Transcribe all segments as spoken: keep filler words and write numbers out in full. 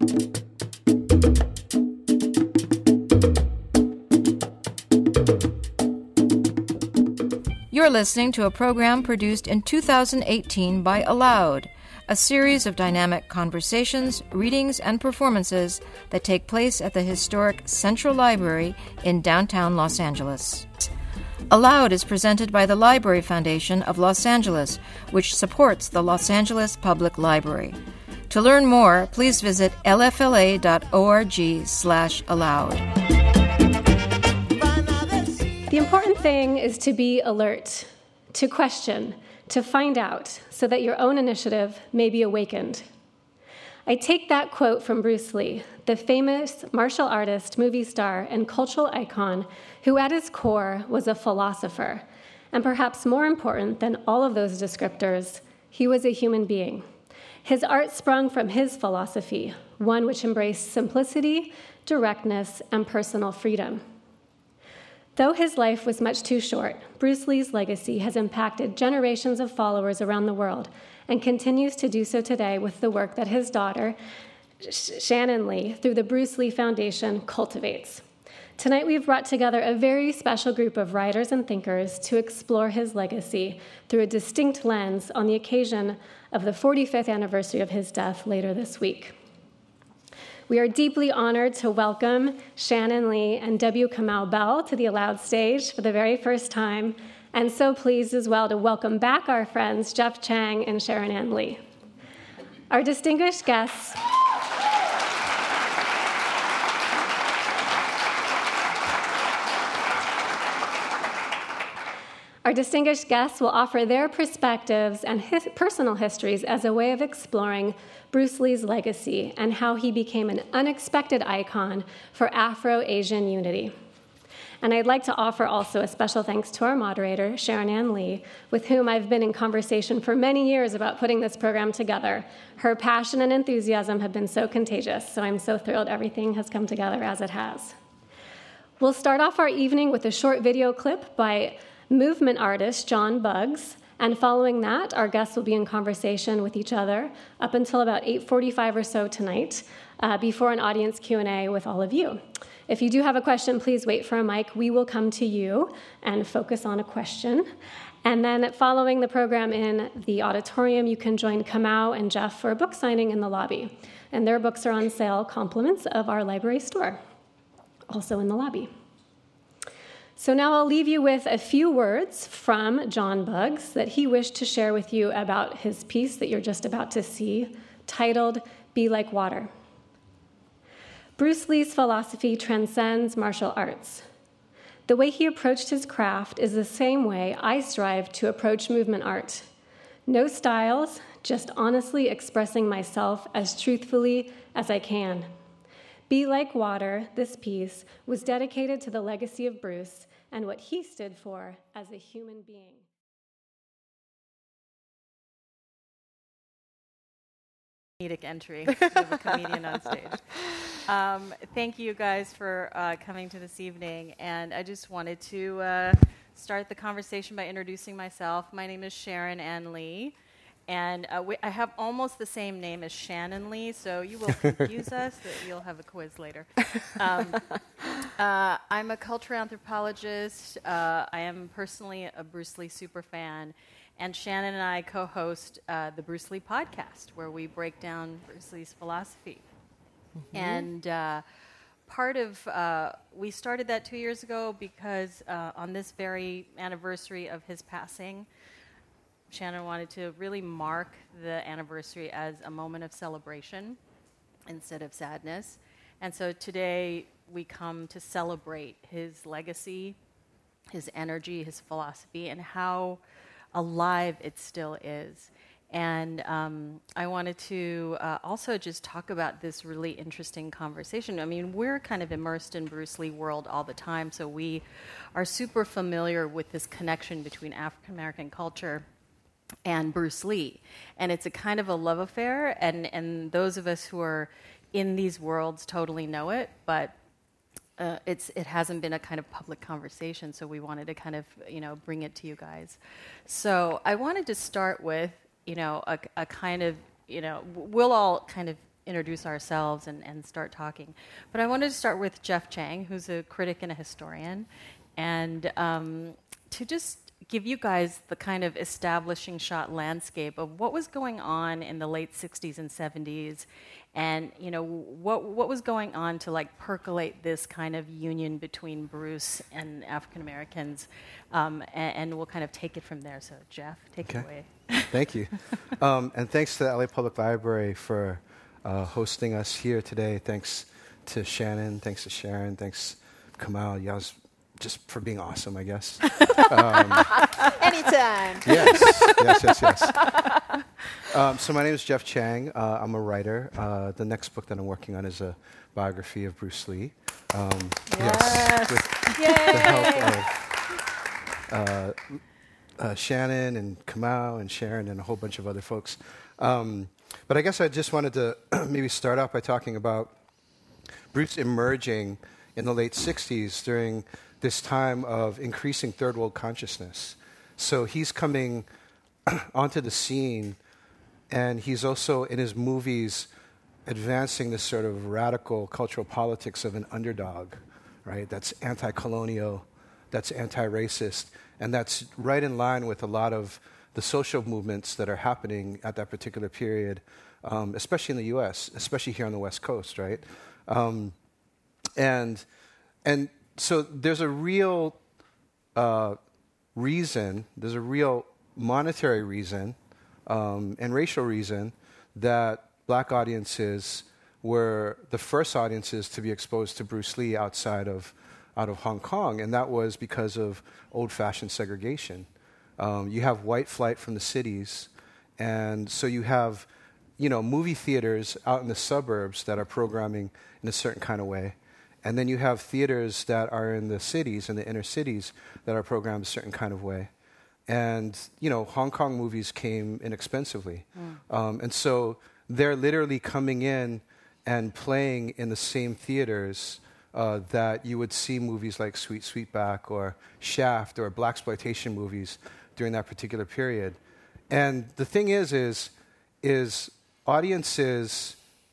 You're listening to a program produced in two thousand eighteen by Aloud, a series of dynamic conversations, readings, and performances that take place at the historic Central Library in downtown Los Angeles. Aloud is presented by the Library Foundation of Los Angeles, which supports the Los Angeles Public Library. To learn more, please visit l f l a dot org slash aloud. The important thing is to be alert, to question, to find out, so that your own initiative may be awakened. I take that quote from Bruce Lee, the famous martial artist, movie star, and cultural icon who at his core was a philosopher. And perhaps more important than all of those descriptors, he was a human being. His art sprung from his philosophy, one which embraced simplicity, directness, and personal freedom. Though his life was much too short, Bruce Lee's legacy has impacted generations of followers around the world and continues to do so today with the work that his daughter, Shannon Lee, through the Bruce Lee Foundation, cultivates. Tonight we've brought together a very special group of writers and thinkers to explore his legacy through a distinct lens on the occasion of the forty-fifth anniversary of his death later this week. We are deeply honored to welcome Shannon Lee and W. Kamau Bell to the Aloud stage for the very first time, and so pleased as well to welcome back our friends Jeff Chang and Sharon Ann Lee. Our distinguished guests Our distinguished guests will offer their perspectives and his personal histories as a way of exploring Bruce Lee's legacy and how he became an unexpected icon for Afro-Asian unity. And I'd like to offer also a special thanks to our moderator, Sharon Ann Lee, with whom I've been in conversation for many years about putting this program together. Her passion and enthusiasm have been so contagious, so I'm so thrilled everything has come together as it has. We'll start off our evening with a short video clip by movement artist John Buggs, and following that, our guests will be in conversation with each other up until about eight forty-five or so tonight, uh, before an audience Q and A with all of you. If you do have a question, please wait for a mic. We will come to you and focus on a question. And then following the program in the auditorium, you can join Kamau and Jeff for a book signing in the lobby. And their books are on sale, compliments of our library store, also in the lobby. So now I'll leave you with a few words from John Buggs that he wished to share with you about his piece that you're just about to see, titled Be Like Water. Bruce Lee's philosophy transcends martial arts. The way he approached his craft is the same way I strive to approach movement art. No styles, just honestly expressing myself as truthfully as I can. Be Like Water, this piece, was dedicated to the legacy of Bruce and what he stood for as a human being. Comedic entry of a comedian on stage. Um, thank you guys for uh, coming to this evening, and I just wanted to uh, start the conversation by introducing myself. My name is Sharon Ann Lee. And uh, we, I have almost the same name as Shannon Lee, so you will confuse us. That you'll have a quiz later. Um, uh, I'm a cultural anthropologist. Uh, I am personally a Bruce Lee superfan. And Shannon and I co-host uh, the Bruce Lee podcast, where we break down Bruce Lee's philosophy. Mm-hmm. And uh, part of, uh, we started that two years ago because uh, on this very anniversary of his passing, Shannon wanted to really mark the anniversary as a moment of celebration instead of sadness. And so today we come to celebrate his legacy, his energy, his philosophy, and how alive it still is. And um, I wanted to uh, also just talk about this really interesting conversation. I mean, we're kind of immersed in Bruce Lee world all the time, so we are super familiar with this connection between African American culture and Bruce Lee. And it's a kind of a love affair, and, and those of us who are in these worlds totally know it, but uh, it's it hasn't been a kind of public conversation, so we wanted to kind of, you know, bring it to you guys. So I wanted to start with, you know, a, a kind of, you know, we'll all kind of introduce ourselves and, and start talking. But I wanted to start with Jeff Chang, who's a critic and a historian, and um, to just give you guys the kind of establishing shot landscape of what was going on in the late sixties and seventies, and you know what what was going on to like percolate this kind of union between Bruce and African Americans, um, and, and we'll kind of take it from there. So Jeff, take okay. it away. Thank you, um, and thanks to the L A Public Library for uh, hosting us here today. Thanks to Shannon, thanks to Sharon, thanks Kamal. Y'all just for being awesome, I guess. Um, Anytime. Yes, yes, yes, yes. Um, so my name is Jeff Chang. Uh, I'm a writer. Uh, the next book that I'm working on is a biography of Bruce Lee. Um, yes. yes. With Yay. the help of uh, uh, Shannon and Kamal and Sharon and a whole bunch of other folks. Um, but I guess I just wanted to maybe start out by talking about Bruce emerging in the late sixties during this time of increasing third world consciousness. So he's coming onto the scene, and he's also, in his movies, advancing this sort of radical cultural politics of an underdog, right? That's anti-colonial, that's anti-racist, and that's right in line with a lot of the social movements that are happening at that particular period, um, especially in the U S, especially here on the West Coast, right? Um, and and so there's a real uh, reason, there's a real monetary reason um, and racial reason that black audiences were the first audiences to be exposed to Bruce Lee outside of out of Hong Kong, and that was because of old-fashioned segregation. Um, you have white flight from the cities, and so you have, you know, movie theaters out in the suburbs that are programming in a certain kind of way. And then you have theaters that are in the cities, in the inner cities, that are programmed a certain kind of way. And, you know, Hong Kong movies came inexpensively. Mm. Um, and so they're literally coming in and playing in the same theaters uh, that you would see movies like Sweet Sweetback or Shaft or blaxploitation movies during that particular period. And the thing is, is, is audiences,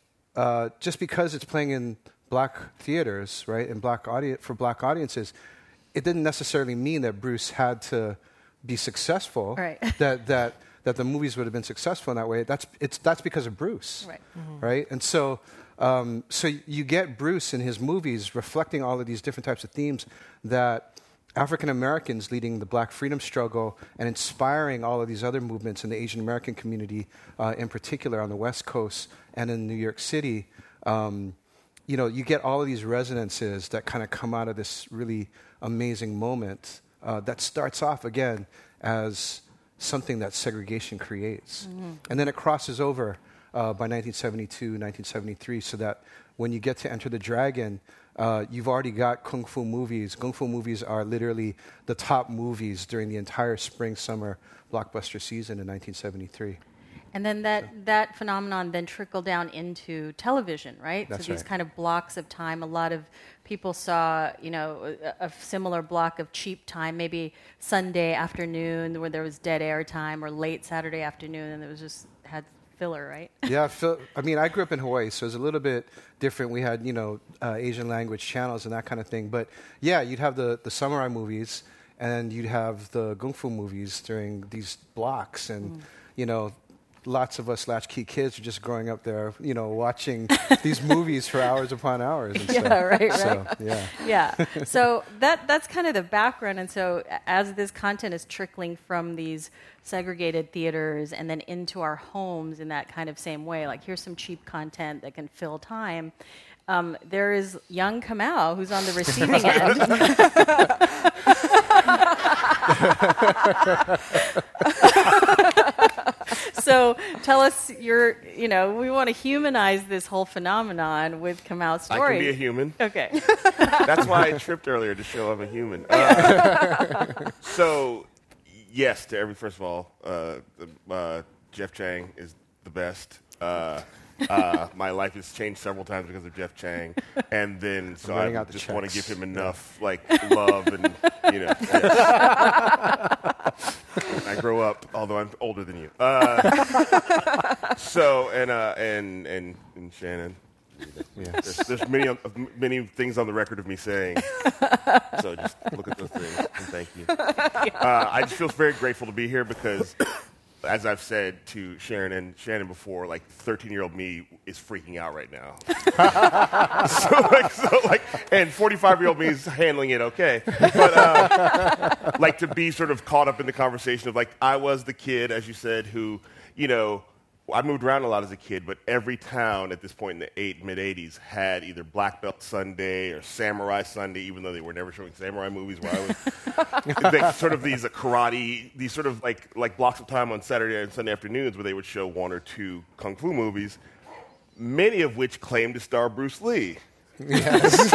uh, just because it's playing in black theaters, right, and black audi- for black audiences, it didn't necessarily mean that Bruce had to be successful, right. that that that the movies would have been successful in that way. That's it's that's because of Bruce, right? Mm-hmm. Right, and so um, so you get Bruce in his movies reflecting all of these different types of themes that African Americans leading the black freedom struggle and inspiring all of these other movements in the Asian American community, uh, in particular on the West Coast and in New York City. Um, You know, you get all of these resonances that kind of come out of this really amazing moment uh, that starts off, again, as something that segregation creates. Mm-hmm. And then it crosses over uh, by nineteen seventy-two, nineteen seventy-three, so that when you get to Enter the Dragon, uh, you've already got Kung Fu movies. Kung Fu movies are literally the top movies during the entire spring-summer blockbuster season in nineteen seventy-three. And then that, that phenomenon then trickled down into television, right? That's so these right. kind of blocks of time. A lot of people saw, you know, a, a similar block of cheap time, maybe Sunday afternoon where there was dead air time, or late Saturday afternoon, and it was just had filler, right? Yeah, Phil, I mean, I grew up in Hawaii, so it was a little bit different. We had, you know, uh, Asian language channels and that kind of thing. But yeah, you'd have the, the samurai movies, and you'd have the Kung Fu movies during these blocks, and, mm. you know, lots of us latchkey kids are just growing up there, you know, watching these movies for hours upon hours. And yeah, stuff. right, right. So, yeah. Yeah. So that that's kind of the background. And so as this content is trickling from these segregated theaters and then into our homes in that kind of same way, like here's some cheap content that can fill time. Um, there is young Kamal, who's on the receiving end. So tell us your, you know, we want to humanize this whole phenomenon with Kamal's story. I can be a human. Okay. That's why I tripped earlier, to show I'm a human. Uh, so, yes, to every, first of all, uh, uh, Jeff Chang is the best. Uh, uh, my life has changed several times because of Jeff Chang, and then so I just want to give him enough like love and you know. Yes. I I grow up, although I'm older than you. Uh, so, and, uh, and, and, and Shannon. Yeah. There's, there's many, uh, many things on the record of me saying. So just look at those things and thank you. Uh, I just feel very grateful to be here because, as I've said to Sharon and Shannon before, like thirteen-year-old me is freaking out right now. so, like, so like, and forty-five-year-old me is handling it okay. But uh, like to be sort of caught up in the conversation of like I was the kid, as you said, who you know. I moved around a lot as a kid, but every town at this point in the eight, mid-eighties had either Black Belt Sunday or Samurai Sunday, even though they were never showing samurai movies where I was. They, sort of these uh, karate, these sort of like, like blocks of time on Saturday and Sunday afternoons where they would show one or two kung fu movies, many of which claimed to star Bruce Lee. Yes.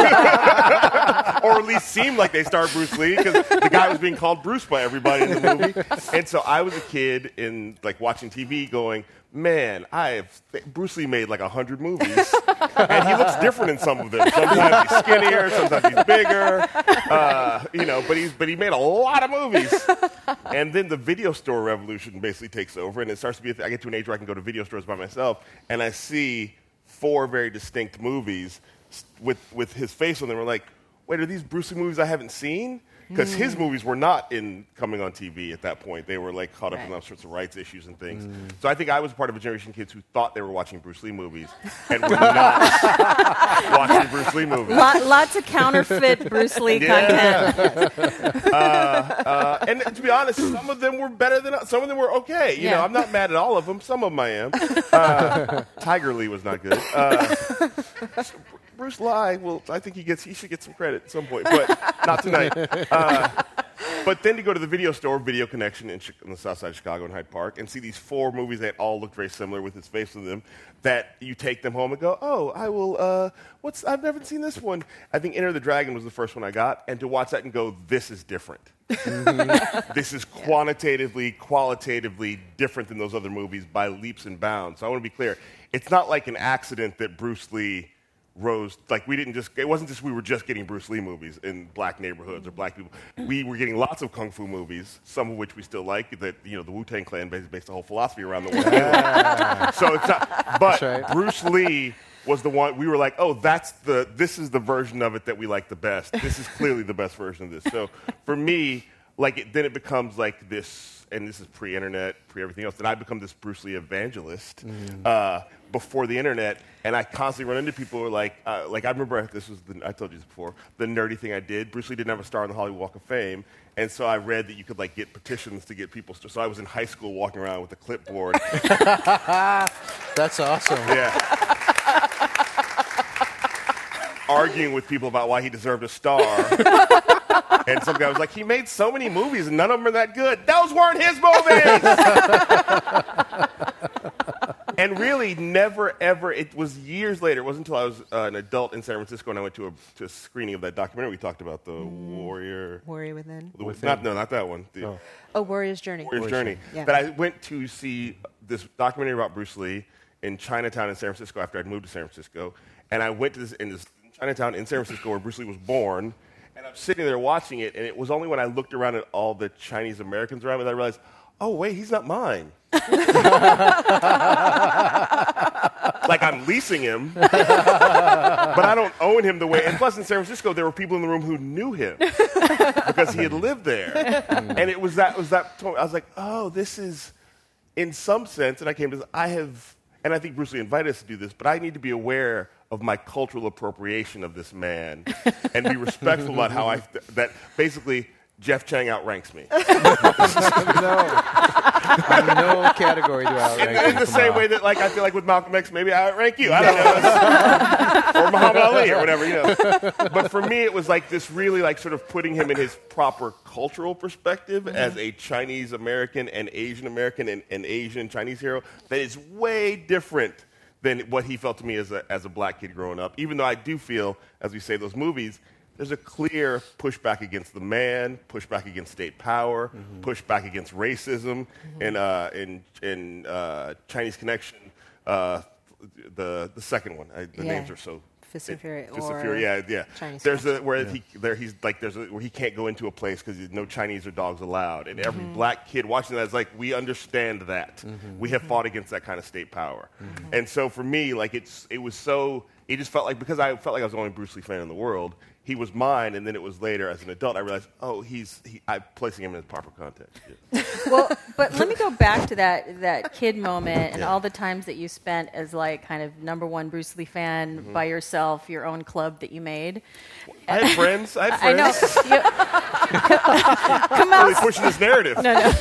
Or at least seemed like they starred Bruce Lee because the guy was being called Bruce by everybody in the movie. And so I was a kid in like watching T V going, man, I have Bruce Lee made like a hundred movies, and he looks different in some of them. Sometimes he's skinnier, sometimes he's bigger, uh, you know. But he's but he made a lot of movies. And then the video store revolution basically takes over, and it starts to be. A th- I get to an age where I can go to video stores by myself, and I see four very distinct movies with with his face on them. We're like, wait, are these Bruce Lee movies I haven't seen? Because mm. his movies were not in coming on T V at that point. They were like caught up right. in all sorts of rights issues and things. Mm. So I think I was part of a generation of kids who thought they were watching Bruce Lee movies and were not watching Bruce Lee movies. Lot, lots of counterfeit Bruce Lee yeah. content. uh, uh, and to be honest, some of them were better than some of them were okay. You yeah. know, I'm not mad at all of them. Some of them I am. Uh, Tiger Lee was not good. Uh, Bruce Lee, well, I think he gets he should get some credit at some point, but not tonight. Uh, but then to go to the video store, Video Connection in, Ch- in the south side of Chicago in Hyde Park, and see these four movies that all look very similar with his face in them, that you take them home and go, oh, I will, uh, what's, I've never seen this one. I think Enter the Dragon was the first one I got, and to watch that and go, this is different. Mm-hmm. This is quantitatively, qualitatively different than those other movies by leaps and bounds. So I want to be clear. It's not like an accident that Bruce Lee rose, like we didn't just, it wasn't just we were just getting Bruce Lee movies in black neighborhoods or black people. We were getting lots of kung fu movies, some of which we still like, that, you know, the Wu-Tang Clan based, based a whole philosophy around the world. Yeah. So it's not, but right. Bruce Lee was the one, we were like, oh, that's the, this is the version of it that we like the best. This is clearly the best version of this. So for me, like, it, then it becomes like this, and this is pre-internet, pre-everything else, that I become this Bruce Lee evangelist mm. uh, before the internet, and I constantly run into people who are like, uh, like I remember, this was, the, I told you this before, the nerdy thing I did. Bruce Lee didn't have a star on the Hollywood Walk of Fame, and so I read that you could like get petitions to get people, st- so I was in high school walking around with a clipboard. That's awesome. Yeah. Arguing with people about why he deserved a star. And some guy was like, he made so many movies and none of them are that good. Those weren't his movies! And really, never, ever, it was years later, it wasn't until I was uh, an adult in San Francisco and I went to a, to a screening of that documentary we talked about, the mm. Warrior... Warrior Within? The, Within. Not, no, not that one. The, oh. oh, Warrior's Journey. Warrior's, Warrior's Journey. Yeah. But I went to see this documentary about Bruce Lee in Chinatown in San Francisco after I'd moved to San Francisco. And I went to this, in this Chinatown in San Francisco where Bruce Lee was born. And I'm sitting there watching it, and it was only when I looked around at all the Chinese Americans around me that I realized, oh, wait, he's not mine. Like, I'm leasing him, but I don't own him the way. And plus, in San Francisco, there were people in the room who knew him because he had lived there. And it was that, was that, I was like, oh, this is, in some sense, and I came to this, I have, and I think Bruce Lee invited us to do this, but I need to be aware of my cultural appropriation of this man and be respectful about how I, th- that basically Jeff Chang outranks me. No. No category do I outrank In, in the same way that, like, I feel like with Malcolm X, maybe I outrank you. I don't know. Or Muhammad Ali or whatever, you know. But for me, it was like this really, like, sort of putting him in his proper cultural perspective mm-hmm. as a Chinese American and Asian American and, and Asian Chinese hero that is way different than what he felt to me as a, as a black kid growing up. Even though I do feel, as we say, those movies, there's a clear pushback against the man, pushback against state power, mm-hmm. pushback against racism. Mm-hmm. And uh, in, in uh, Chinese Connection, uh, the the second one, I, the yeah. names are so Fist and Fury Fist or and Fury, yeah, yeah. Chinese there's a where Yeah. he there he's like there's a, where he can't go into a place because there's no Chinese or dogs allowed, and every black kid watching that is like, we understand that. We have fought against that kind of state power, and so for me, like it's it was so it just felt like, because I felt like I was the only Bruce Lee fan in the world. He was mine, and then it was later as an adult I realized, oh, he's he, I'm placing him in his proper context. Yeah. Well, but let me go back to that that kid moment and Yeah. all the times that you spent as like kind of number one Bruce Lee fan Mm-hmm. by yourself, your own club that you made. I had friends. I had I know. friends. You, Kamal, Really pushing this narrative. no, no.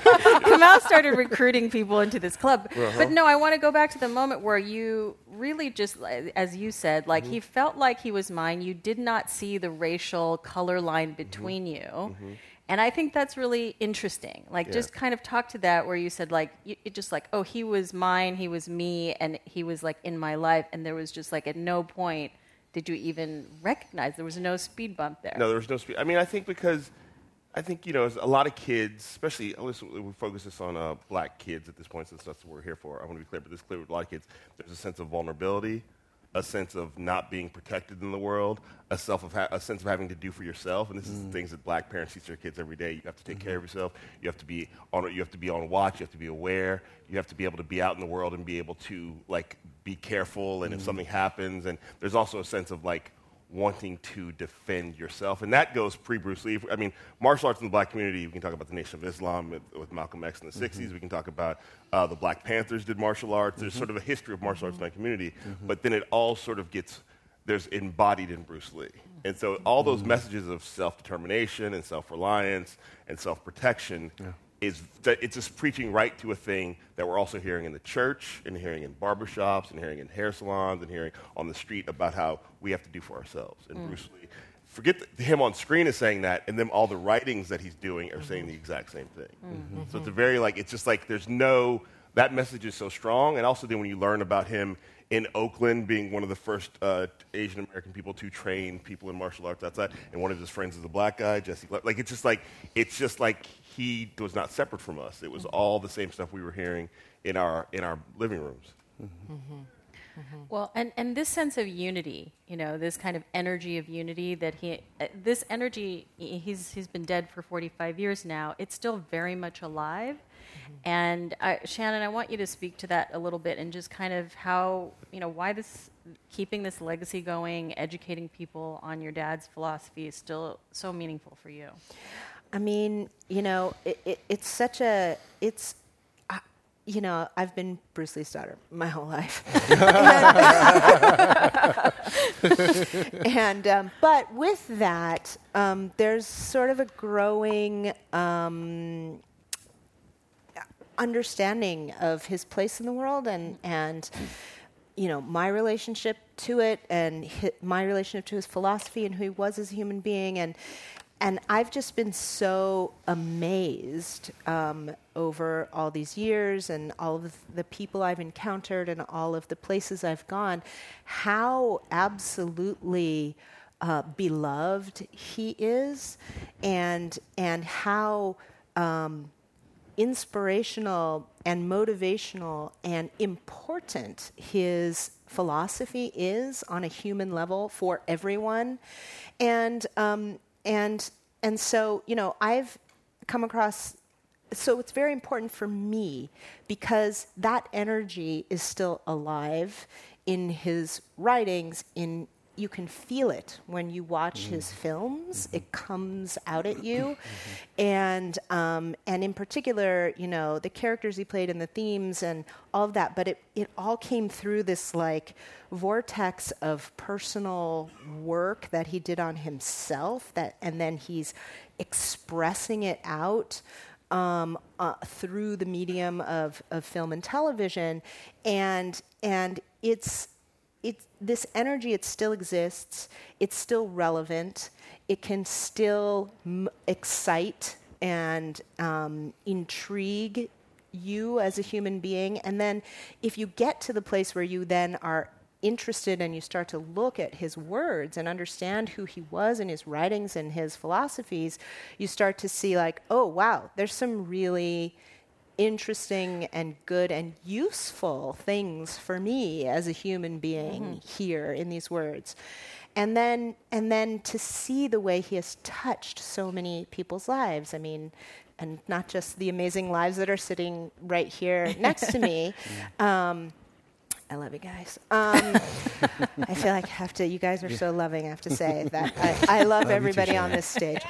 Kamal started recruiting people into this club. Uh-huh. But no, I want to go back to the moment where you really just, as you said, like Mm-hmm. he felt like he was mine. You did not see the racial color line Mm-hmm. between you. And I think that's really interesting. Like, Yeah. just kind of talk to that where you said, like, you, it just like, oh, he was mine, he was me, and he was, like, in my life. And there was just, like, at no point did you even recognize. There was no speed bump there. No, there was no speed. I mean, I think because I think, you know, as a lot of kids, especially, let's, we focus this on uh, black kids at this point, since that's what we're here for. I want to be clear, but this is clear with a lot of kids. There's a sense of vulnerability, a sense of not being protected in the world, a self of ha- a sense of having to do for yourself, and this is the things that black parents teach their kids every day. You have to take care of yourself. You have to be on. You have to be on watch. You have to be aware. You have to be able to be out in the world and be able to like be careful. And if something happens, and there's also a sense of like wanting to defend yourself, and that goes pre-Bruce Lee. I mean, martial arts in the black community. We can talk about the Nation of Islam with, with Malcolm X in the sixties. We can talk about uh, the Black Panthers did martial arts. There's sort of a history of martial arts in that community, but then it all sort of gets there's embodied in Bruce Lee, and so all those messages of self-determination and self-reliance and self-protection. Yeah. Is that it's just preaching right to a thing that we're also hearing in the church and hearing in barbershops and hearing in hair salons and hearing on the street about how we have to do for ourselves. And mm. Bruce Lee, forget the, him on screen is saying that, and then all the writings that he's doing are mm-hmm. saying the exact same thing. Mm-hmm. So it's a very like it's just like there's no that message is so strong, and also then when you learn about him in Oakland being one of the first uh, Asian American people to train people in martial arts outside, and one of his friends is a black guy, Jesse. Le- like it's just like it's just like he was not separate from us. It was mm-hmm. all the same stuff we were hearing in our in our living rooms. Mm-hmm. Mm-hmm. Mm-hmm. Well, and, and this sense of unity, you know, this kind of energy of unity that he, uh, this energy, he's he's been dead for forty-five years now. It's still very much alive. Mm-hmm. And I, Shannon, I want you to speak to that a little bit and just kind of how, you know, why this, keeping this legacy going, educating people on your dad's philosophy is still so meaningful for you. I mean, you know, it, it, it's such a, it's, uh, you know, I've been Bruce Lee's daughter my whole life. and, um, but with that, um, there's sort of a growing um, understanding of his place in the world and, and you know, my relationship to it and hi- my relationship to his philosophy and who he was as a human being. And, And I've just been so amazed um, over all these years and all of the people I've encountered and all of the places I've gone, how absolutely uh, beloved he is, and and how um, inspirational and motivational and important his philosophy is on a human level for everyone, and. Um, And and so, you know, I've come across, so it's very important for me because that energy is still alive in his writings. In you can feel it when you watch mm. his films. Mm-hmm. It comes out at you. Mm-hmm. And um, and in particular, you know, the characters he played and the themes and all of that. But it, it all came through this, like, vortex of personal work that he did on himself, that, and then he's expressing it out um, uh, through the medium of, of film and television. And and it's... It, this energy, it still exists. It's still relevant. It can still m- excite and um, intrigue you as a human being. And then if you get to the place where you then are interested and you start to look at his words and understand who he was and his writings and his philosophies, you start to see like, oh, wow, there's some really interesting and good and useful things for me as a human being mm-hmm. here in these words. And then and then to see the way he has touched so many people's lives. I mean, and not just the amazing lives that are sitting right here next to me. Um, I love you guys. Um, I feel like I have to, you guys are so loving, I have to say that. I, I love, love everybody on this stage.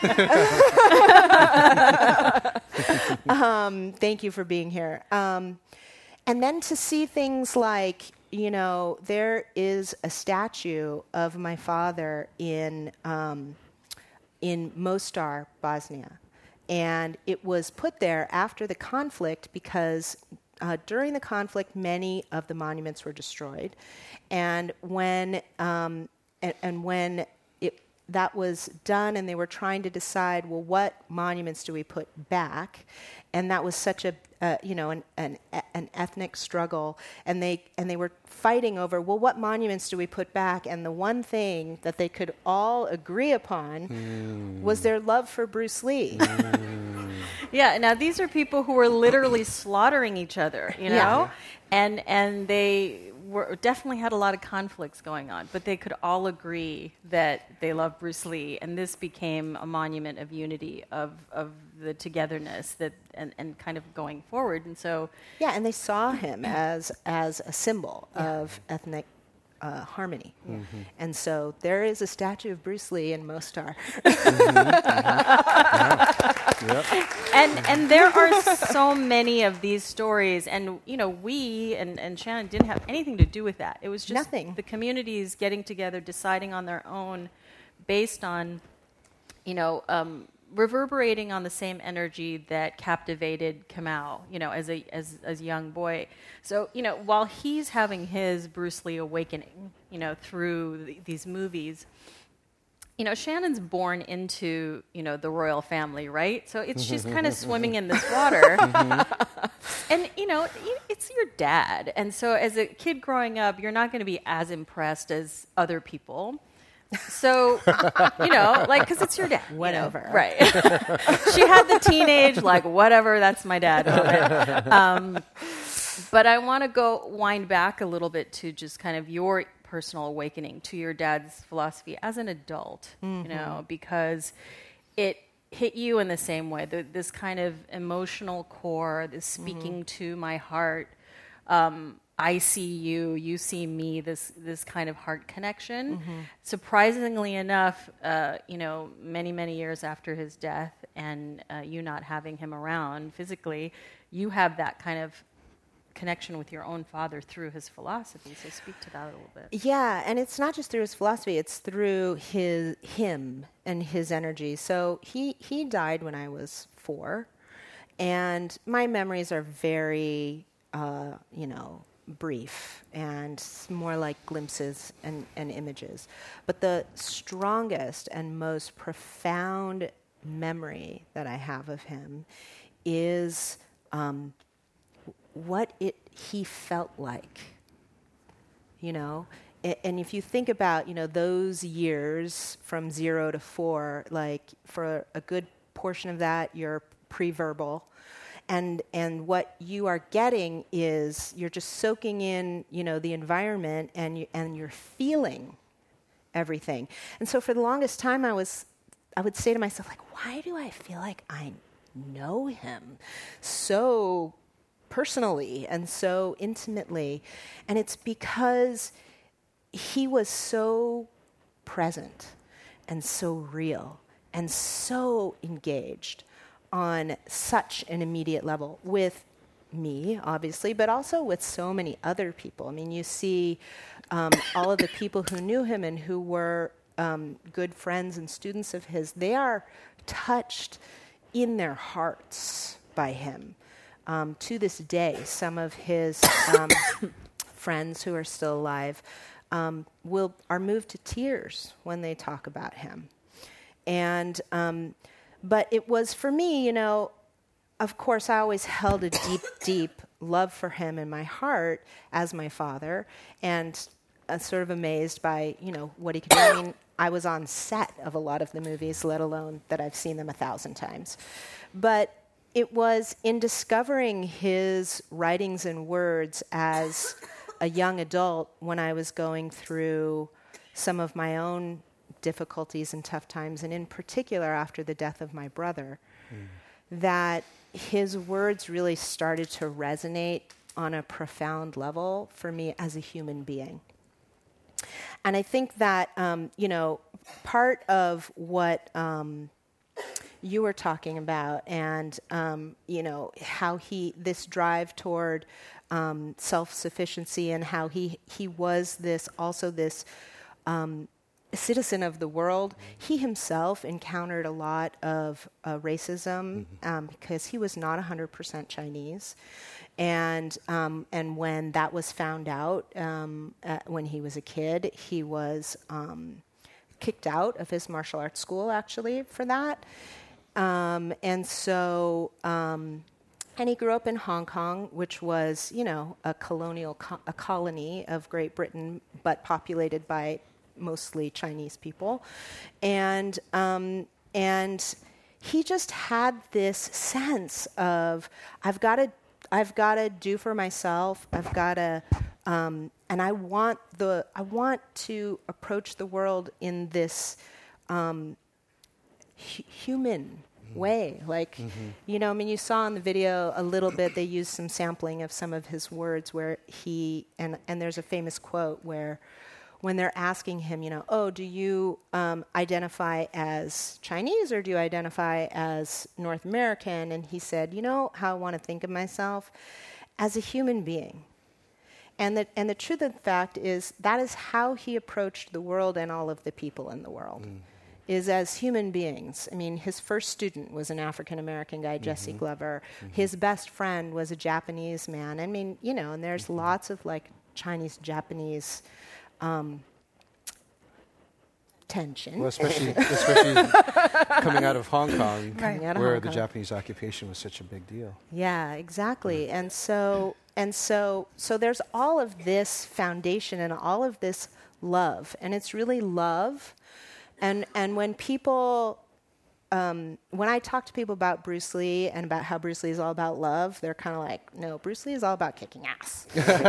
um, thank you for being here. Um, and then to see things like, you know, there is a statue of my father in um, in Mostar, Bosnia. And it was put there after the conflict because Uh, during the conflict, many of the monuments were destroyed, and when um, and, and when it, that was done, and they were trying to decide, well, what monuments do we put back? And that was such a uh, you know an, an an ethnic struggle, and they and they were fighting over, well, what monuments do we put back? And the one thing that they could all agree upon mm. was their love for Bruce Lee. Mm. Yeah, now these are people who were literally slaughtering each other, you know? Yeah. And and they were definitely had a lot of conflicts going on, but they could all agree that they loved Bruce Lee, and this became a monument of unity, of, of the togetherness that and, and kind of going forward. And so yeah, and they saw him as as a symbol yeah. of ethnic Uh, harmony. Mm-hmm. And so there is a statue of Bruce Lee in Mostar. mm-hmm. Mm-hmm. Yep. And and there are so many of these stories, and you know, we and, and Shannon didn't have anything to do with that. It was just Nothing. the communities getting together, deciding on their own, based on, you know, um, reverberating on the same energy that captivated Kamau, you know, as a as as a young boy. So, you know, while he's having his Bruce Lee awakening, you know, through th- these movies, you know, Shannon's born into, you know, the royal family, right? So it's she's kind of swimming in this water. And, you know, it's your dad. And so as a kid growing up, you're not going to be as impressed as other people. So, you know, like, because it's your dad. Whatever. You know, right. She had the teenage, like, whatever, that's my dad moment. Um, but I want to go wind back a little bit to just kind of your personal awakening to your dad's philosophy as an adult, mm-hmm. you know, because it hit you in the same way, the, this kind of emotional core, this speaking mm-hmm. to my heart, um, I see you, you see me, this this kind of heart connection. Mm-hmm. Surprisingly enough, uh, you know, many, many years after his death and uh, you not having him around physically, you have that kind of connection with your own father through his philosophy. So speak to that a little bit. Yeah, and it's not just through his philosophy, it's through his him and his energy. So he, he died when I was four, and my memories are very, uh, you know, brief and more like glimpses and, and images. But the strongest and most profound memory that I have of him is um, what it he felt like, you know. I, and if you think about, you know, those years from zero to four, like for a good portion of that, you're pre-verbal. And and what you are getting is you're just soaking in, you know, the environment, and you, and you're feeling everything. And so for the longest time, I was, I would say to myself, like, why do I feel like I know him so personally and so intimately? And it's because he was so present and so real and so engaged on such an immediate level with me, obviously, but also with so many other people. I mean, you see um, all of the people who knew him and who were um, good friends and students of his, they are touched in their hearts by him. Um, to this day, some of his um, friends who are still alive um, will are moved to tears when they talk about him. And um, But it was, for me, you know, of course, I always held a deep, deep love for him in my heart as my father, and uh, sort of amazed by, you know, what he could do. I mean, I was on set of a lot of the movies, let alone that I've seen them a thousand times. But it was in discovering his writings and words as a young adult when I was going through some of my own difficulties and tough times, and in particular after the death of my brother, mm. that his words really started to resonate on a profound level for me as a human being. And I think that, um, you know, part of what um, you were talking about and, um, you know, how he, this drive toward um, self-sufficiency and how he, he was this, also this um, citizen of the world. He himself encountered a lot of uh, racism mm-hmm. um, because he was not one hundred percent Chinese. And um, and when that was found out, um, uh, when he was a kid, he was um, kicked out of his martial arts school, actually, for that. Um, and so, um, and he grew up in Hong Kong, which was, you know, a colonial, co- a colony of Great Britain, but populated by mostly Chinese people. And um, and he just had this sense of, I've got to I've got to do for myself. I've got to, um, and I want the. I want to approach the world in this um, hu- human mm-hmm. way. Like, mm-hmm. you know, I mean, you saw in the video a little bit. They used some sampling of some of his words where he and and there's a famous quote where, when they're asking him, you know, oh, do you um, identify as Chinese or do you identify as North American? And he said, you know how I want to think of myself? As a human being. And the, and the truth of the fact is that is how he approached the world and all of the people in the world, mm. is as human beings. I mean, his first student was an African-American guy, mm-hmm. Jesse Glover. Mm-hmm. His best friend was a Japanese man. I mean, you know, and there's mm-hmm. lots of like Chinese, Japanese Um, tension. Well, especially, especially coming out of Hong Kong, right. where Hong Kong. the Japanese occupation was such a big deal. Yeah, exactly. Yeah. And so, and so, so there's all of this foundation and all of this love, and it's really love. And and when people, um, when I talk to people about Bruce Lee and about how Bruce Lee is all about love, they're kind of like, no, Bruce Lee is all about kicking ass.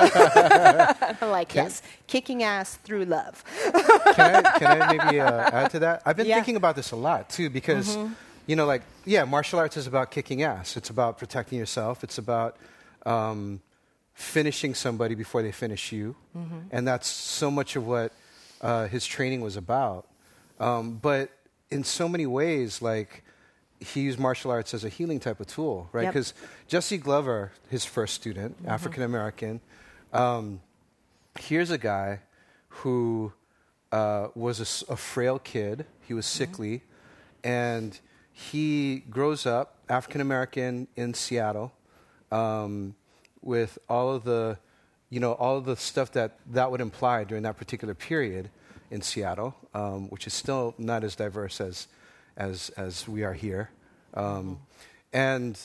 I'm like, can yes, kicking ass through love. can, I, can I maybe uh, add to that? I've been yeah. thinking about this a lot, too, because, mm-hmm. you know, like, yeah, martial arts is about kicking ass. It's about protecting yourself. It's about um, finishing somebody before they finish you. Mm-hmm. And that's so much of what uh, his training was about. Um, but in so many ways, like, he used martial arts as a healing type of tool, right? Because yep. Jesse Glover, his first student, mm-hmm. African-American, um, here's a guy who uh, was a, a frail kid. He was sickly. Mm-hmm. And he grows up, African-American in Seattle, um, with all of the, you know, all of the stuff that that would imply during that particular period in Seattle, um, which is still not as diverse as as as we are here. Um, mm-hmm. And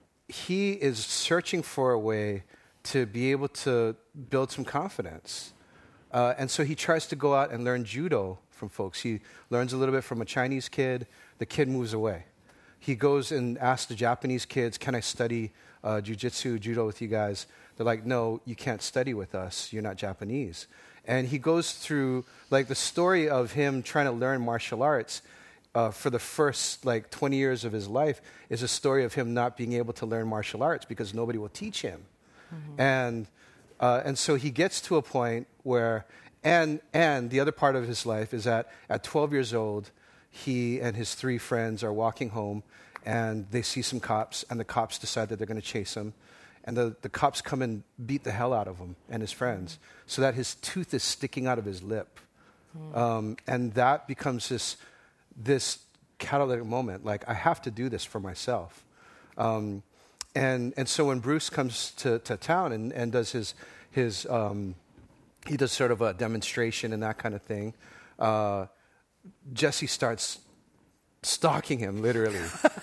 he is searching for a way to be able to build some confidence. Uh, and so he tries to go out and learn judo from folks. He learns a little bit from a Chinese kid. The kid moves away. He goes and asks the Japanese kids, can I study uh, jiu-jitsu, judo with you guys? They're like, no, you can't study with us. You're not Japanese. And he goes through, like, the story of him trying to learn martial arts uh, for the first, like, twenty years of his life is a story of him not being able to learn martial arts because nobody will teach him. Mm-hmm. And uh, and so he gets to a point where, and and the other part of his life is that at twelve years old, he and his three friends are walking home, and they see some cops, and the cops decide that they're going to chase him. And the, the cops come and beat the hell out of him and his friends so that his tooth is sticking out of his lip. Mm. Um, and that becomes this, this catalytic moment, like, I have to do this for myself. Um, and and so when Bruce comes to, to town and, and does his, his um, he does sort of a demonstration and that kind of thing, uh, Jesse starts stalking him, literally.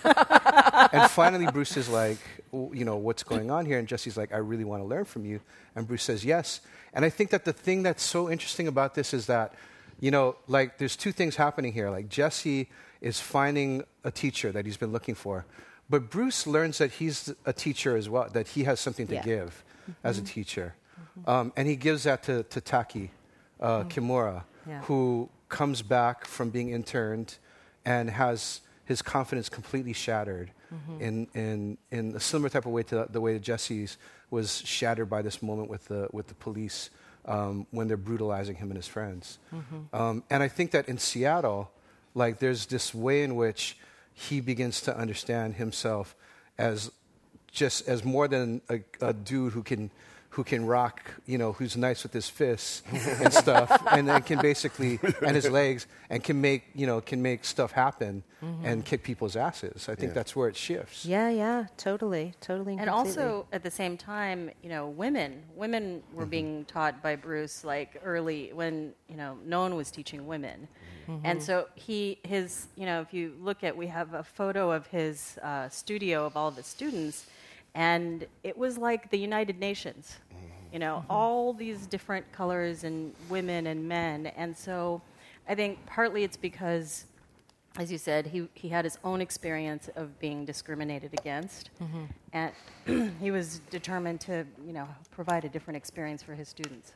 And finally, Bruce is like, you know, what's going on here? And Jesse's like, I really want to learn from you. And Bruce says, yes. And I think that the thing that's so interesting about this is that, you know, like, there's two things happening here. Like, Jesse is finding a teacher that he's been looking for. but Bruce learns that he's a teacher as well, that he has something to Yeah. give mm-hmm. as a teacher. Mm-hmm. Um, and he gives that to, to Taki uh, mm-hmm. Kimura, yeah. who comes back from being interned and has his confidence completely shattered mm-hmm. in, in, in a similar type of way to the way that Jesse's was shattered by this moment with the, with the police um, when they're brutalizing him and his friends. Mm-hmm. Um, and I think that in Seattle, like there's this way in which he begins to understand himself as just as more than a, a dude who can who can rock, you know, who's nice with his fists and stuff, and then can basically, and his legs, and can make, you know, can make stuff happen mm-hmm. and kick people's asses. I think yeah. that's where it shifts. Yeah, yeah, totally, totally. And completely. also, at the same time, you know, women, women were mm-hmm. being taught by Bruce, like, early, when, you know, no one was teaching women. Mm-hmm. And so he, his, you know, if you look at, we have a photo of his uh, studio of all of his students, and it was like the United Nations. You know, mm-hmm. all these different colors and women and men. And so I think partly it's because, as you said, he, he had his own experience of being discriminated against. Mm-hmm. And he was determined to, you know, provide a different experience for his students.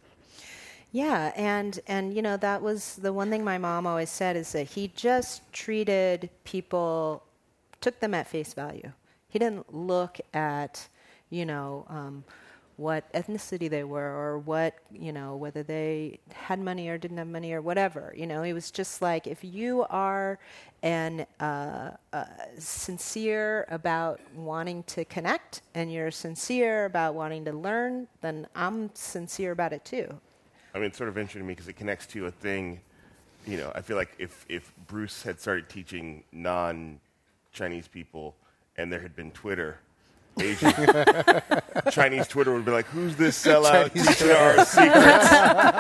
Yeah, and, and, you know, that was the one thing my mom always said is that he just treated people, took them at face value. He didn't look at, you know, um, what ethnicity they were or what, you know, whether they had money or didn't have money or whatever. You know, it was just like, if you are an uh, uh, sincere about wanting to connect and you're sincere about wanting to learn, then I'm sincere about it too. I mean, it's sort of interesting to me because it connects to a thing, you know, I feel like if, if Bruce had started teaching non-Chinese people and there had been Twitter, Asian Chinese Twitter would be like, who's this sellout teaching our secrets?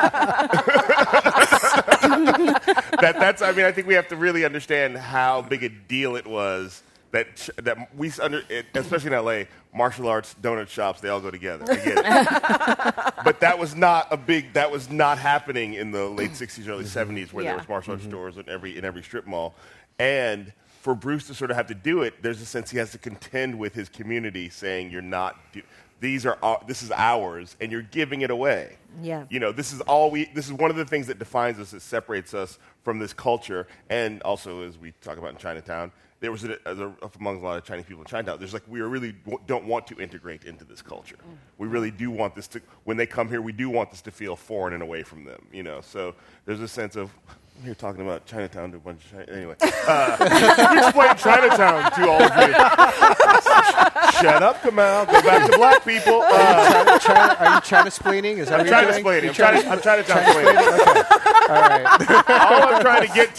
that, that's, I mean, I think we have to really understand how big a deal it was that ch- that we, under, it, especially in L A, martial arts, donut shops, they all go together. I get it. But that was not a big, that was not happening in the late sixties, early seventies, where yeah. there was martial arts mm-hmm. stores in every in every strip mall. And for Bruce to sort of have to do it, there's a sense he has to contend with his community, saying, "You're not. Do- these are. Our, this is ours, and you're giving it away." Yeah. You know, this is all we. This is one of the things that defines us, that separates us from this culture, and also as we talk about in Chinatown, there was a, a, among a lot of Chinese people in Chinatown. There's like we really w- don't want to integrate into this culture. Mm. We really do want this to. When they come here, we do want this to feel foreign and away from them. You know, so there's a sense of. I'm here talking about Chinatown to a bunch of China- anyway. Uh, explain Chinatown to all of you. Shut up, Kamal. Go back to black people. Uh, China, China, are you China-splaining? Is that I'm what trying you're to doing? explain it. I'm trying to, I'm trying to explain it. Okay. All right. All I'm trying to get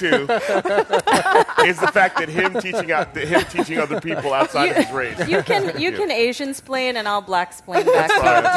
to is the fact that him teaching out, that him teaching other people outside You, of his race. you can you can Asian splain and I'll black splain back.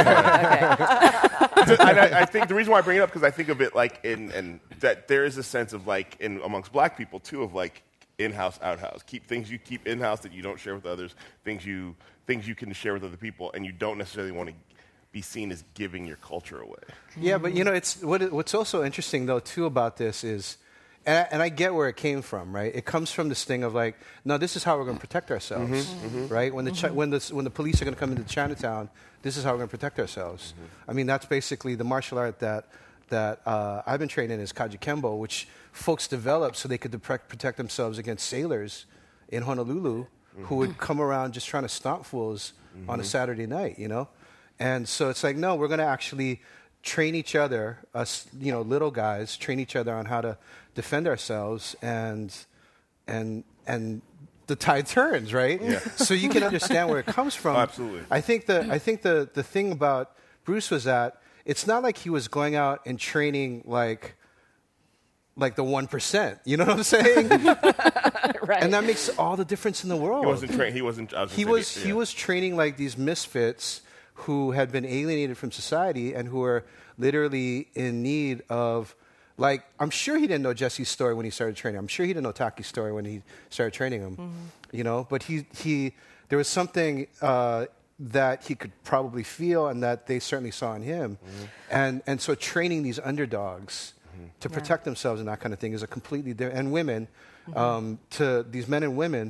Okay. And I, I think the reason why I bring it up because I think of it like in and that there is a sense of like in amongst black people too of like in-house, out-house. Keep things you keep in-house that you don't share with others. Things you things you can share with other people, and you don't necessarily want to be seen as giving your culture away. Yeah, but you know, it's what it, what's also interesting though too about this is, and I, and I get where it came from, right? It comes from this thing of like, no, this is how we're going to protect ourselves, mm-hmm, mm-hmm. right? When the chi- when the when the police are going to come into Chinatown, this is how we're going to protect ourselves. Mm-hmm. I mean, that's basically the martial art that that uh, I've been trained in is Kaji Kembo, which folks developed so they could de- protect themselves against sailors in Honolulu mm-hmm. who would come around just trying to stomp fools mm-hmm. on a Saturday night, you know. And so it's like, no, we're going to actually train each other, us, you know, little guys, train each other on how to defend ourselves, and and and the tide turns, right? Yeah. So you can understand where it comes from. Oh, absolutely. I think the I think the the thing about Bruce was that it's not like he was going out and training like like the one percent. You know what I'm saying? Right. And that makes all the difference in the world. He wasn't trained. He wasn't. I was He gonna was say, he yeah. was training like these misfits who had been alienated from society and who were literally in need of, like, I'm sure he didn't know Jesse's story when he started training. I'm sure he didn't know Taki's story when he started training him, mm-hmm. you know. But he he there was something uh, that he could probably feel and that they certainly saw in him, mm-hmm. and and so training these underdogs mm-hmm. to protect yeah. themselves and that kind of thing is a completely different. And women, mm-hmm. um, to these men and women.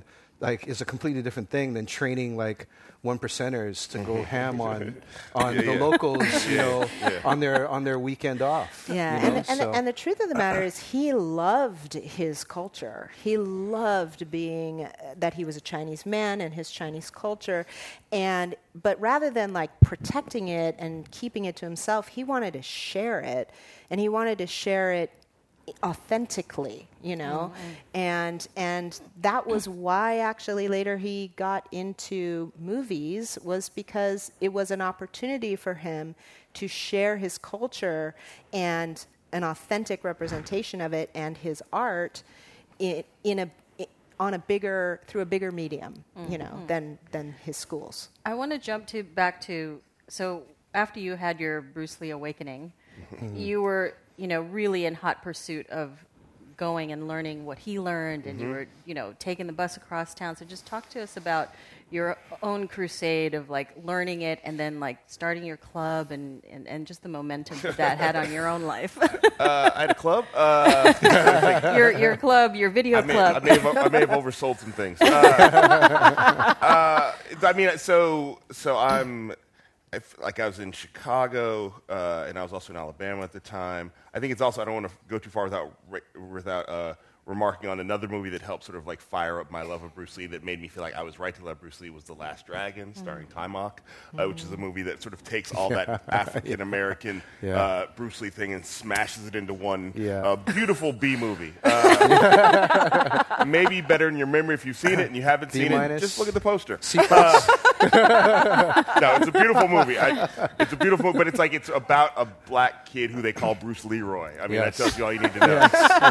like is a completely different thing than training like one percenters to go ham on on yeah, the yeah. locals, you know, yeah. on their on their weekend off. Yeah, you know? and, and, so. and the truth of the matter is, he loved his culture. He loved being uh, that he was a Chinese man and his Chinese culture, and but rather than like protecting it and keeping it to himself, he wanted to share it, and he wanted to share it authentically, you know, mm-hmm. and and that was why actually later he got into movies, was because it was an opportunity for him to share his culture and an authentic representation of it and his art in, in a in, on a bigger through a bigger medium, mm-hmm. you know, than than his schools. I want to jump to back to so after you had your Bruce Lee awakening, mm-hmm. you were you know, really in hot pursuit of going and learning what he learned, and mm-hmm. you were, you know, taking the bus across town. So just talk to us about your own crusade of, like, learning it and then, like, starting your club and, and, and just the momentum that that had on your own life. uh, I had a club? Uh, your your club, your video I may, club. I may, have, I may have oversold some things. Uh, uh, I mean, so so I'm... I f- like I was in Chicago, uh, and I was also in Alabama at the time. I think it's also, I don't want to go too far without re- without uh, remarking on another movie that helped sort of like fire up my love of Bruce Lee, that made me feel like I was right to love Bruce Lee, was The Last Dragon, starring mm. Taimak, uh, which is a movie that sort of takes all that African-American yeah. uh, Bruce Lee thing and smashes it into one yeah. uh, beautiful B movie. Uh, maybe better in your memory if you've seen it, and you haven't D seen minus. it, just look at the poster. Uh, no, it's a beautiful movie. I, it's a beautiful movie, but it's like it's about a black kid who they call Bruce Leroy. I mean, yes. that tells you all you need to know. Yes.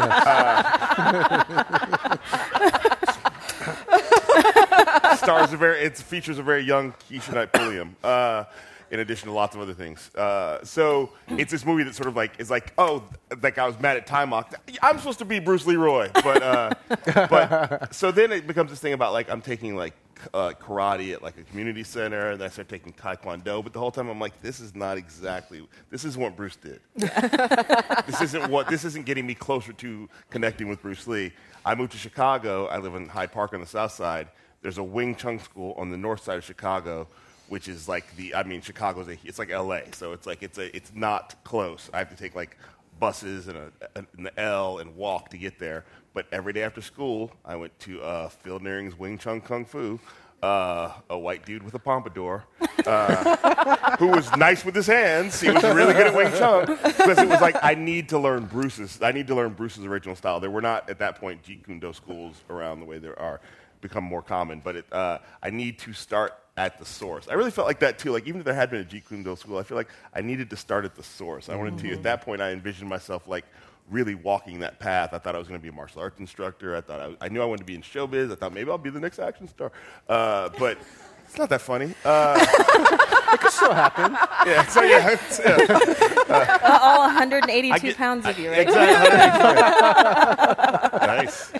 Uh, stars a very, it features a very young Keisha Knight Pulliam, uh, in addition to lots of other things. Uh, so it's this movie that sort of like is like, oh, like I was mad at Taimak. I'm supposed to be Bruce Leroy, but uh, but so then it becomes this thing about like I'm taking like. Uh, karate at like a community center, and then I started taking taekwondo. But the whole time I'm like, this is not exactly. This isn't what Bruce did. this isn't what. This isn't getting me closer to connecting with Bruce Lee. I moved to Chicago. I live in Hyde Park on the south side. There's a Wing Chun school on the north side of Chicago, which is like the. I mean, Chicago's a, it's like L A, so it's like it's a. It's not close. I have to take like buses and a, an L and walk to get there. But every day after school, I went to uh, Phil Nearing's Wing Chun Kung Fu, uh, a white dude with a pompadour, uh, who was nice with his hands. He was really good at Wing Chun, because it was like, I need to learn Bruce's. I need to learn Bruce's original style. There were not, at that point, Jeet Kune Do schools around the way there are, become more common. But it, uh, I need to start at the source. I really felt like that, too. Like, even if there had been a Jeet Kune Do school, I feel like I needed to start at the source. I wanted mm-hmm. to, at that point, I envisioned myself, like, really walking that path. I thought I was going to be a martial arts instructor. I thought I, was, I knew I wanted to be in showbiz. I thought maybe I'll be the next action star. Uh, but it's not that funny. Uh, it could still happen. Yeah. So yeah. It's, yeah. Uh, uh, all one hundred eighty-two get, pounds of you, right? Exactly. Nice.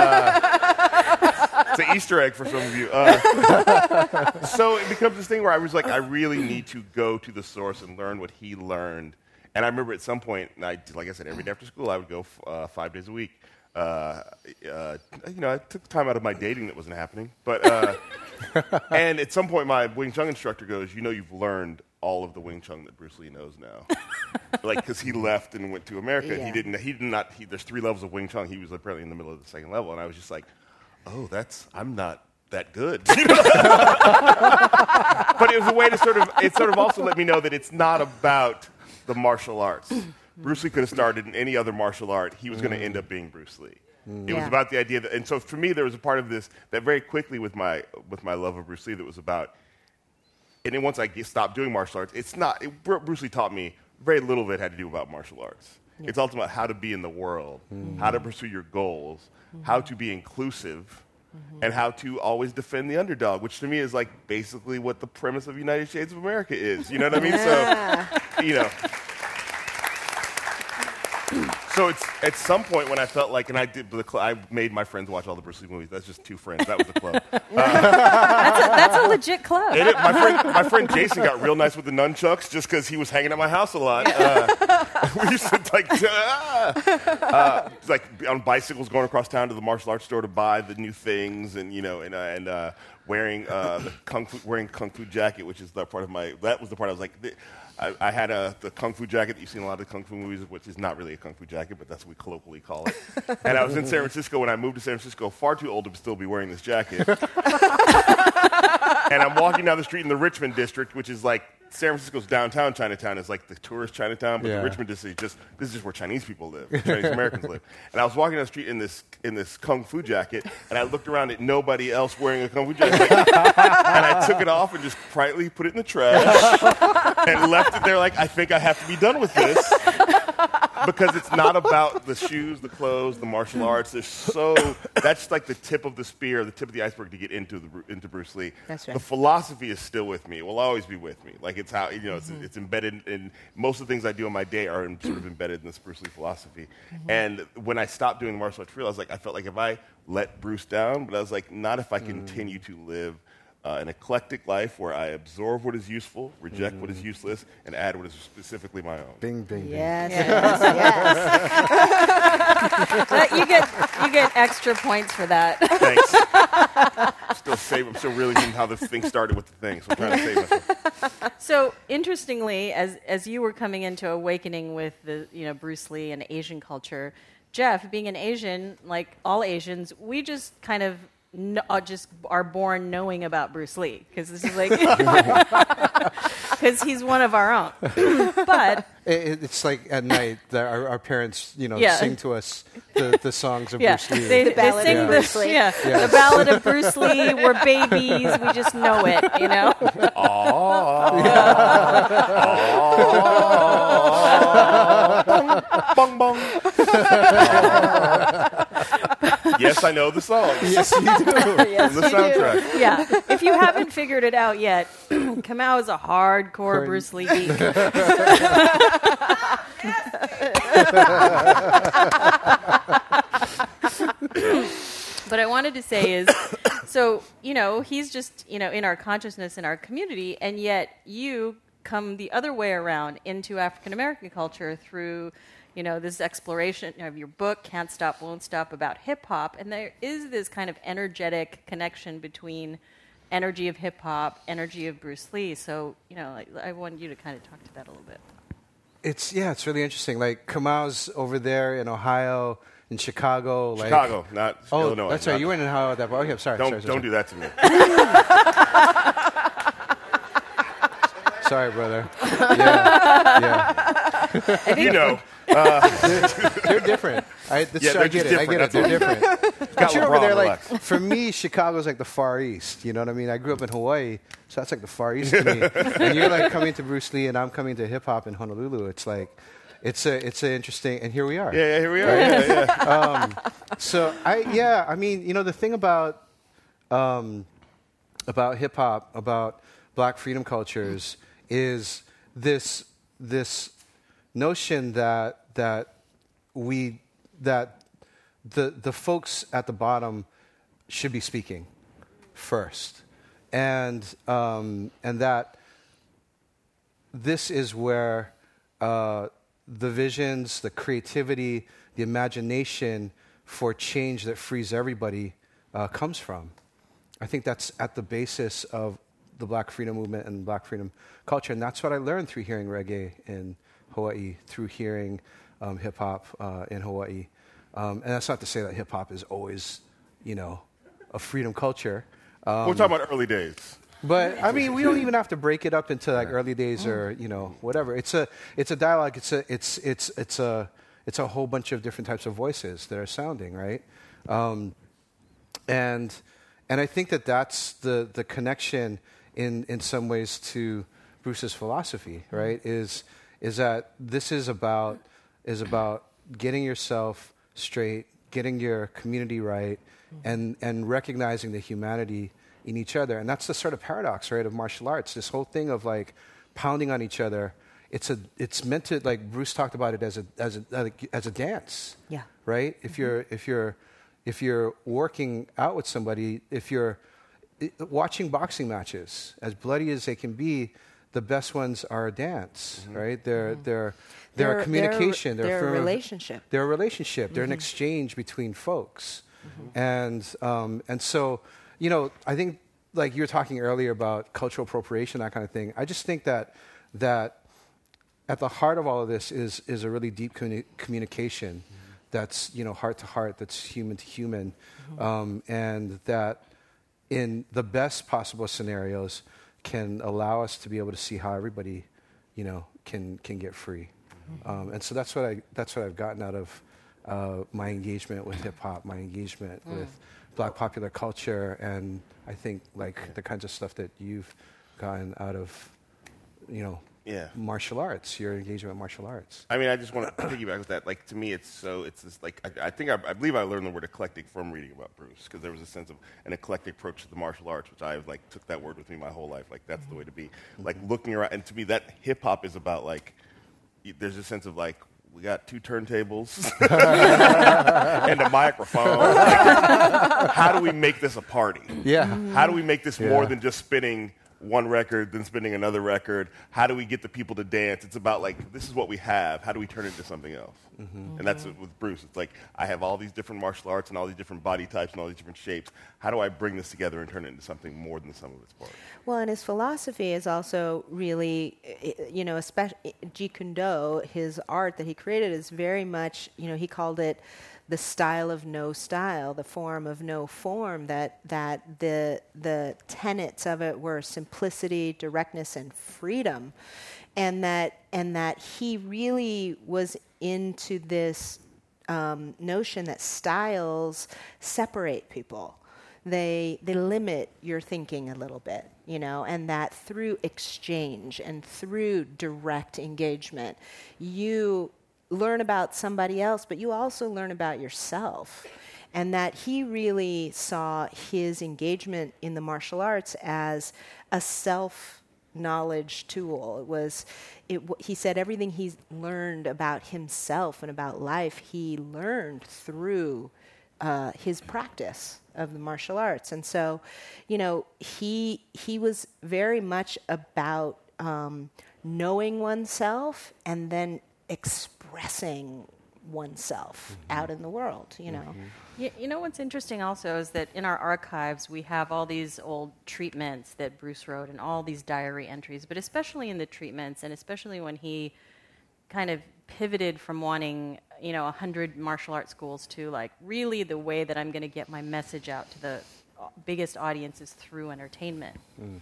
Uh, it's an Easter egg for some of you. Uh, so it becomes this thing where I was like, I really need to go to the source and learn what he learned. And I remember at some point, I, like I said, every day after school, I would go f- uh, five days a week. Uh, uh, you know, I took time out of my dating that wasn't happening. But uh, and at some point, my Wing Chun instructor goes, "You know, you've learned all of the Wing Chun that Bruce Lee knows now." Like, because he left and went to America. Yeah. He didn't. He did not. He, there's three levels of Wing Chun. He was apparently in the middle of the second level, and I was just like, "Oh, that's. I'm not." That good, but it was a way to sort of. It sort of also let me know that it's not about the martial arts. Bruce Lee could have started in any other martial art. He was mm. going to end up being Bruce Lee. Mm. It yeah. was about the idea that, and so for me, there was a part of this that very quickly with my with my love of Bruce Lee that was about. And then once I get, stopped doing martial arts, it's not. It, Bruce Lee taught me very little of it had to do about martial arts. Yeah. It's ultimately how to be in the world, mm. how to pursue your goals, mm. how to be inclusive. Mm-hmm. And how to always defend the underdog, which to me is like basically what the premise of United States of America is. You know what I mean? Yeah. So, you know. So it's at some point when I felt like, and I did the cl- I made my friends watch all the Bruce Lee movies. That's just two friends. That was the club. Uh, that's, a, that's a legit club. It, my friend, my friend Jason got real nice with the nunchucks just because he was hanging at my house a lot. Uh, we used to like, ah! uh, like on bicycles going across town to the martial arts store to buy the new things, and you know, and uh, and uh, wearing uh, the kung fu, wearing kung fu jacket, which is the part of my. That was the part I was like. Th- I, I had a, the Kung Fu jacket that you've seen in a lot of Kung Fu movies, which is not really a Kung Fu jacket, but that's what we colloquially call it. And I was in San Francisco when I moved to San Francisco, far too old to still be wearing this jacket. And I'm walking down the street in the Richmond district, which is like San Francisco's downtown Chinatown is like the tourist Chinatown, but yeah. the Richmond district is just this is just where Chinese people live, Chinese Americans live. And I was walking down the street in this in this Kung Fu jacket, and I looked around at nobody else wearing a Kung Fu jacket, and I took it off and just quietly put it in the trash and left it there. Like I think I have to be done with this. Because it's not about the shoes, the clothes, the martial arts. There's so that's like the tip of the spear, the tip of the iceberg to get into the into Bruce Lee. That's right. The philosophy is still with me. It will always be with me. Like it's how you know it's, mm-hmm. it's embedded in most of the things I do in my day are in, sort of embedded in this Bruce Lee philosophy. Mm-hmm. And when I stopped doing martial arts for real, I was like I felt like if I let Bruce down, but I was like not if I continue mm. to live. Uh, an eclectic life where I absorb what is useful, reject mm. what is useless, and add what is specifically my own. Bing, bing, bing. Yes, yes, yes. Uh, you get you get extra points for that. Thanks. I'm still save, I'm still realizing how this thing started with the thing, so I'm trying to save myself. So interestingly, as as you were coming into awakening with the you know Bruce Lee and Asian culture, Jeff, being an Asian, like all Asians, we just kind of. No, just are born knowing about Bruce Lee because this is like because he's one of our own. But it, it's like at night that our, our parents, you know, yeah. sing to us the, the songs of yeah. Bruce Lee. They, the they sing of the, Bruce Lee. Yeah, yeah. the ballad of Bruce Lee. We're babies. We just know it, you know. Bong bong. Yes, I know the song. Yes, you do. Yes, the you soundtrack. do. Yeah, if you haven't figured it out yet, Kamau is a hardcore Corn. Bruce Lee geek. But I wanted to say is, so, you know, he's just, you know, in our consciousness, in our community, and yet you come the other way around into African American culture through, you know, this exploration of your book, Can't Stop, Won't Stop, about hip-hop, and there is this kind of energetic connection between energy of hip-hop, energy of Bruce Lee. So, you know, I, I want you to kind of talk to that a little bit. It's, yeah, it's really interesting. Like, Kamau's over there in Ohio, in Chicago. Like, Chicago, not oh, Illinois. that's right. You went in Ohio at that point. Okay, I'm sorry. Don't, sorry, sorry, don't do that to me. Sorry, brother. Yeah, yeah. You know. Uh, they're, they're different. I, that's, Yeah, I they're get just it. I get it. different, They're different. Got But you're over LeBron, there, like, relax. for me, Chicago's like the Far East. You know what I mean? I grew up in Hawaii, so that's like the Far East to me. And you're like coming to Bruce Lee, and I'm coming to hip hop in Honolulu. It's like, it's a, it's an interesting, and here we are. Yeah, yeah, here we are. Yeah, yeah. Um, so I, yeah, I mean, you know, the thing about, um, about hip hop, about Black freedom cultures, is this, this notion that that we that the the folks at the bottom should be speaking first, and um, and that this is where uh, the visions, the creativity, the imagination for change that frees everybody uh, comes from. I think that's at the basis of the Black freedom movement and Black freedom culture, and that's what I learned through hearing reggae in Hawaii, through hearing um, hip hop uh, in Hawaii. Um, and that's not to say that hip hop is always, you know, a freedom culture. Um, We're talking about early days. But I mean, we don't even have to break it up into like early days or you know whatever. It's a it's a dialogue. It's a it's it's it's a it's a whole bunch of different types of voices that are sounding right, um, and and I think that that's the the connection in in some ways to Bruce's philosophy. Right, is is that this is about is about getting yourself straight, getting your community right, and and recognizing the humanity in each other. And that's the sort of paradox, right, of martial arts. This whole thing of like pounding on each other. It's a it's meant to, like Bruce talked about it as a as a as a dance. Yeah. Right? If Mm-hmm. you're if you're if you're working out with somebody, if you're watching boxing matches, as bloody as they can be, the best ones are a dance, mm-hmm. right? They're mm-hmm. they're they're, they're a communication. They're, they're, they're a relationship. They're a relationship. Mm-hmm. They're an exchange between folks, mm-hmm. and um, and so you know, I think like you were talking earlier about cultural appropriation, that kind of thing. I just think that that at the heart of all of this is is a really deep communi- communication. Mm-hmm. That's, you know, heart to heart, that's human to human, mm-hmm. um, and that in the best possible scenarios can allow us to be able to see how everybody, you know, can can get free. Mm-hmm. Um, and so that's what I that's what I've gotten out of uh, my engagement with hip hop, my engagement mm. with Black popular culture, and I think like yeah. the kinds of stuff that you've gotten out of, you know. Yeah. Martial arts, your engagement with martial arts. I mean, I just want to piggyback with that. Like, to me, it's so, it's this, like, I, I think, I, I believe I learned the word eclectic from reading about Bruce, because there was a sense of an eclectic approach to the martial arts, which I, like, took that word with me my whole life. Like, that's mm-hmm. the way to be. Mm-hmm. Like, looking around, and to me, that hip-hop is about, like, y- there's a sense of, like, we got two turntables and a microphone. Like, how do we make this a party? Yeah. Mm-hmm. How do we make this yeah. more than just spinning one record, then spinning another record? How do we get the people to dance? It's about, like, this is what we have. How do we turn it into something else? Mm-hmm. And that's it with Bruce. It's like, I have all these different martial arts and all these different body types and all these different shapes. How do I bring this together and turn it into something more than the sum of its parts? Well, and his philosophy is also really, you know, especially Jeet Kune Do, his art that he created is very much, you know, he called it the style of no style, the form of no form, that that the the tenets of it were simplicity, directness, and freedom. And that and that he really was into this um, notion that styles separate people. They they limit your thinking a little bit, you know, and that through exchange and through direct engagement, you learn about somebody else, but you also learn about yourself. And that he really saw his engagement in the martial arts as a self-knowledge tool. It was, it, w- he said everything he's learned about himself and about life, he learned through uh, his practice of the martial arts. And so, you know, he he was very much about um, knowing oneself and then expressing oneself mm-hmm. out in the world, you know. Mm-hmm. You, you know what's interesting also is that in our archives we have all these old treatments that Bruce wrote and all these diary entries, but especially in the treatments and especially when he kind of pivoted from wanting, you know, a hundred martial arts schools to like really the way that I'm going to get my message out to the biggest audiences through entertainment. Mm.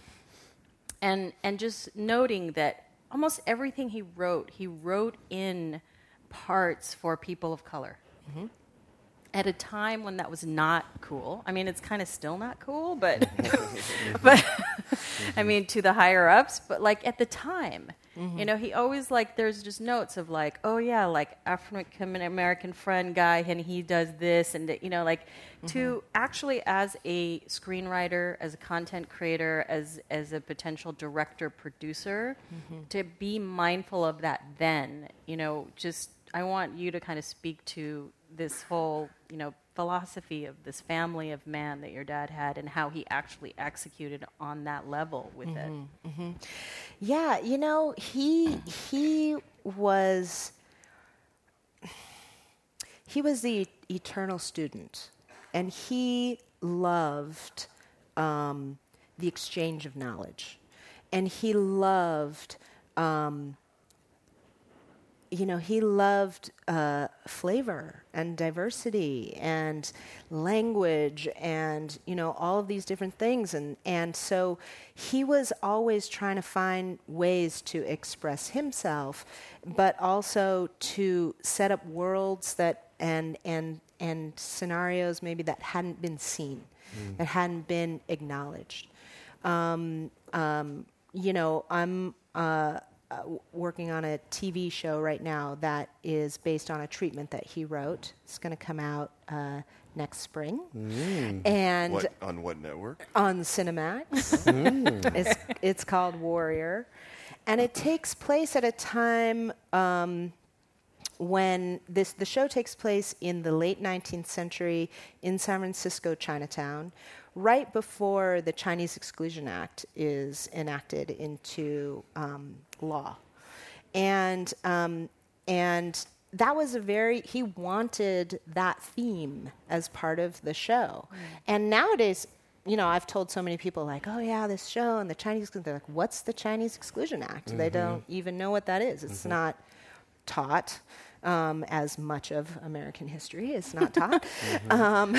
And and just noting that almost everything he wrote, he wrote in parts for people of color. Mm-hmm. At a time when that was not cool. I mean, it's kind of still not cool, but, but I mean, to the higher ups, but like at the time, mm-hmm. you know, he always like, there's just notes of like, oh yeah, like African American friend guy, and he does this, and you know, like mm-hmm. to actually as a screenwriter, as a content creator, as as a potential director, producer, mm-hmm. to be mindful of that then, you know, just, I want you to kind of speak to this whole, you know, philosophy of this family of man that your dad had and how he actually executed on that level with mm-hmm, it. Mm-hmm. Yeah, you know, he he was he was the eternal student, and he loved um, the exchange of knowledge, and he loved. Um, You know, he loved uh, flavor and diversity and language and, you know, all of these different things. And, and so he was always trying to find ways to express himself, but also to set up worlds that and and and scenarios maybe that hadn't been seen, mm. that hadn't been acknowledged. Um, um, you know, I'm... Uh, Uh, w- working on a T V show right now that is based on a treatment that he wrote. It's going to come out uh, next spring. Mm. And what, on what network? On Cinemax. mm. It's it's called Warrior, and it takes place at a time um, when this the show takes place in the late nineteenth century in San Francisco, Chinatown, right before the Chinese Exclusion Act is enacted into um, law. And um, and that was a very, he wanted that theme as part of the show. Mm. And nowadays, you know, I've told so many people like, oh yeah, this show and the Chinese, they're like, what's the Chinese Exclusion Act? Mm-hmm. They don't even know what that is. It's mm-hmm. not taught. Um, as much of American history is not taught. mm-hmm. um,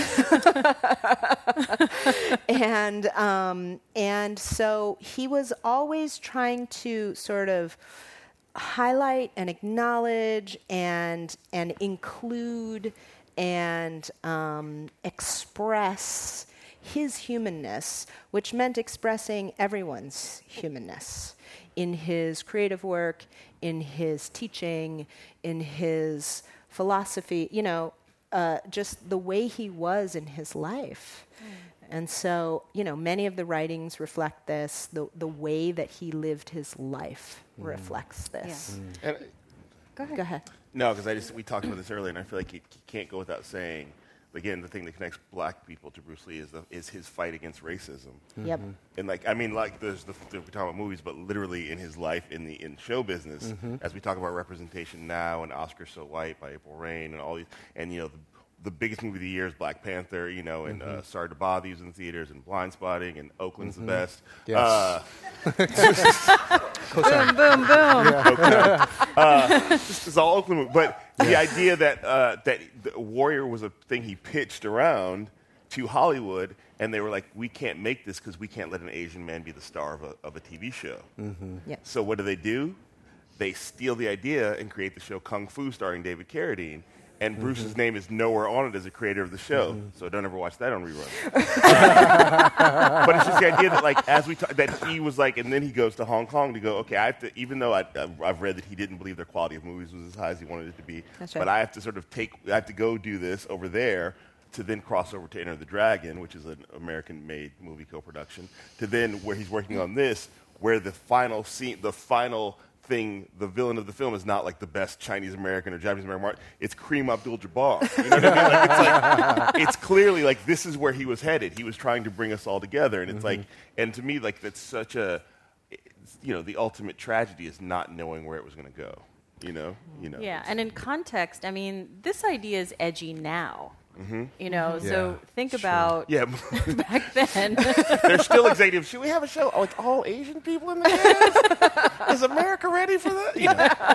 and um, and so he was always trying to sort of highlight and acknowledge and and include and um, express his humanness, which meant expressing everyone's humanness in his creative work, in his teaching, in his philosophy, you know, uh, just the way he was in his life. Mm. And so, you know, many of the writings reflect this. The the way that he lived his life mm. reflects this. Yeah. Mm. Go ahead. Go ahead. No, because I just we talked about this earlier, and I feel like you, you can't go without saying. Again, the thing that connects black people to Bruce Lee is the, is his fight against racism. Mm-hmm. Yep. And like, I mean, like, there's the, we're talking about movies, but literally in his life in the in show business, mm-hmm. as we talk about representation now, and Oscar So White by April Reign, and all these, and you know, the, the biggest movie of the year is Black Panther, you know, and mm-hmm. uh, Sorry to Bother You's in the theaters, and Blind Spotting, and Oakland's mm-hmm. the best. Yes. Uh, boom, boom, boom. Yeah. uh, this is all Oakland movies, but. The idea that uh, that the Warrior was a thing he pitched around to Hollywood, and they were like, we can't make this because we can't let an Asian man be the star of a, of a T V show. Mm-hmm. Yep. So what do they do? They steal the idea and create the show Kung Fu starring David Carradine. And mm-hmm. Bruce's name is nowhere on it as a creator of the show, mm-hmm. so don't ever watch that on rerun. uh, but it's just the idea that, like, as we talk, that he was like, and then he goes to Hong Kong to go, okay, I have to, even though I, I've read that he didn't believe their quality of movies was as high as he wanted it to be, That's right. but I have to sort of take, I have to go do this over there to then cross over to Enter the Dragon, which is an American-made movie co-production, to then where he's working on this, where the final scene, the final thing, the villain of the film is not like the best Chinese American or Japanese American mark. It's Kareem Abdul-Jabbar. You know what I mean? Like, it's, like, it's clearly like this is where he was headed. He was trying to bring us all together, and it's mm-hmm. like, and to me, like that's such a, you know, the ultimate tragedy is not knowing where it was going to go. You know, you know. Yeah, and in context, I mean, this idea is edgy now. Mm-hmm. You know, mm-hmm. so yeah, think sure. about yeah. back then. There's still executives. Should we have a show like all Asian people in the cast? Is America ready for that? You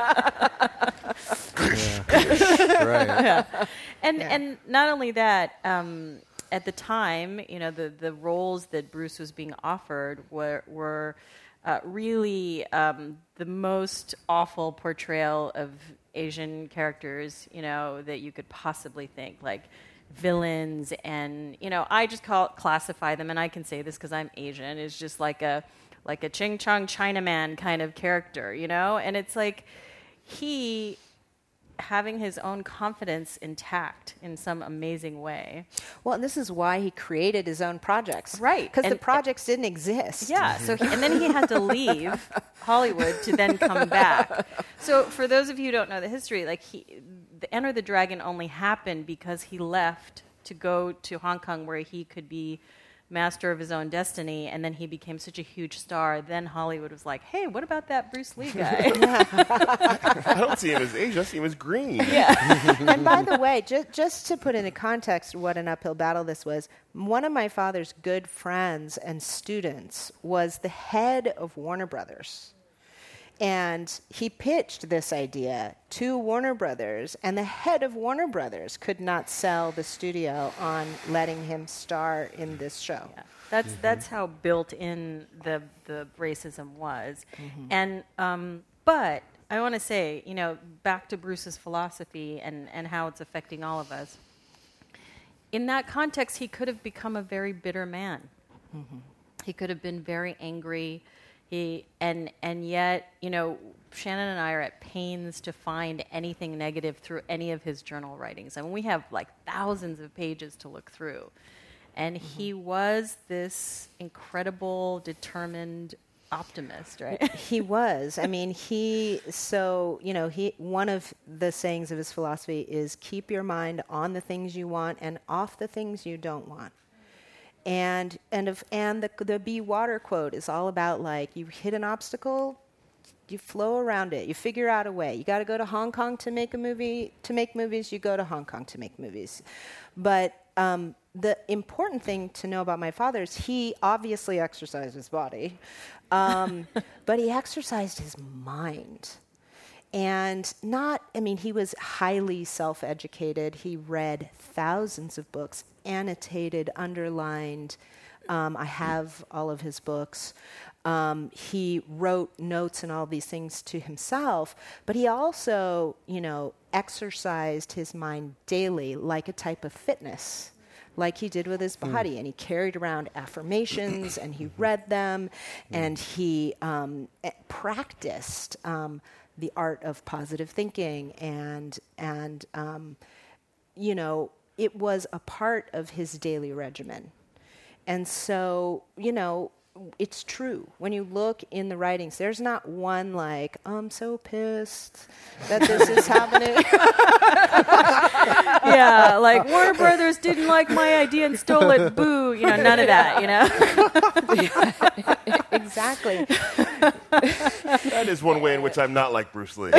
know. yeah. Right. Yeah. And yeah. and not only that, um, at the time, you know, the the roles that Bruce was being offered were were uh, really um, the most awful portrayal of Asian characters, you know, that you could possibly think, like villains, and you know, I just call classify them, and I can say this because I'm Asian, is just like a like a Ching Chong Chinaman kind of character, you know, and it's like he having his own confidence intact in some amazing way. Well, and this is why he created his own projects, right? Because the projects didn't exist. Yeah. So he, and then he had to leave Hollywood to then come back. So for those of you who don't know the history, like he, the Enter the Dragon only happened because he left to go to Hong Kong, where he could be master of his own destiny, and then he became such a huge star. Then Hollywood was like, hey, what about that Bruce Lee guy? I don't see him as Asian, I see him as green. Yeah. And by the way, ju- just to put into context what an uphill battle this was, one of my father's good friends and students was the head of Warner Brothers. And he pitched this idea to Warner Brothers, and the head of Warner Brothers could not sell the studio on letting him star in this show. Yeah. That's mm-hmm. that's how built in the the racism was. Mm-hmm. And um, but I want to say, you know, back to Bruce's philosophy and, and how it's affecting all of us. In that context, he could have become a very bitter man. Mm-hmm. He could have been very angry. He and and yet, you know, Shannon and I are at pains to find anything negative through any of his journal writings. I mean, we have like thousands of pages to look through. And mm-hmm. he was this incredible, determined optimist, right? He was. I mean, he, so, you know, he, one of the sayings of his philosophy is keep your mind on the things you want and off the things you don't want. And, and, if, and the, the Be Water quote is all about, like, you hit an obstacle, you flow around it, you figure out a way. You got to go to Hong Kong to make a movie, to make movies, you go to Hong Kong to make movies. But um, the important thing to know about my father is he obviously exercised his body, um, but he exercised his mind. And not, I mean, he was highly self-educated. He read thousands of books, annotated, underlined. Um, I have all of his books. Um, he wrote notes and all these things to himself, but he also, you know, exercised his mind daily like a type of fitness, like he did with his body. Mm. And he carried around affirmations, and he read them, mm. and he um, practiced um, the art of positive thinking, and and um, you know, it was a part of his daily regimen. And so, you know, it's true. When you look in the writings, there's not one like, I'm so pissed that this is happening. Yeah, like Warner Brothers didn't like my idea and stole it. Boo. You know, none of that, you know? Exactly. That is one way in which I'm not like Bruce Lee.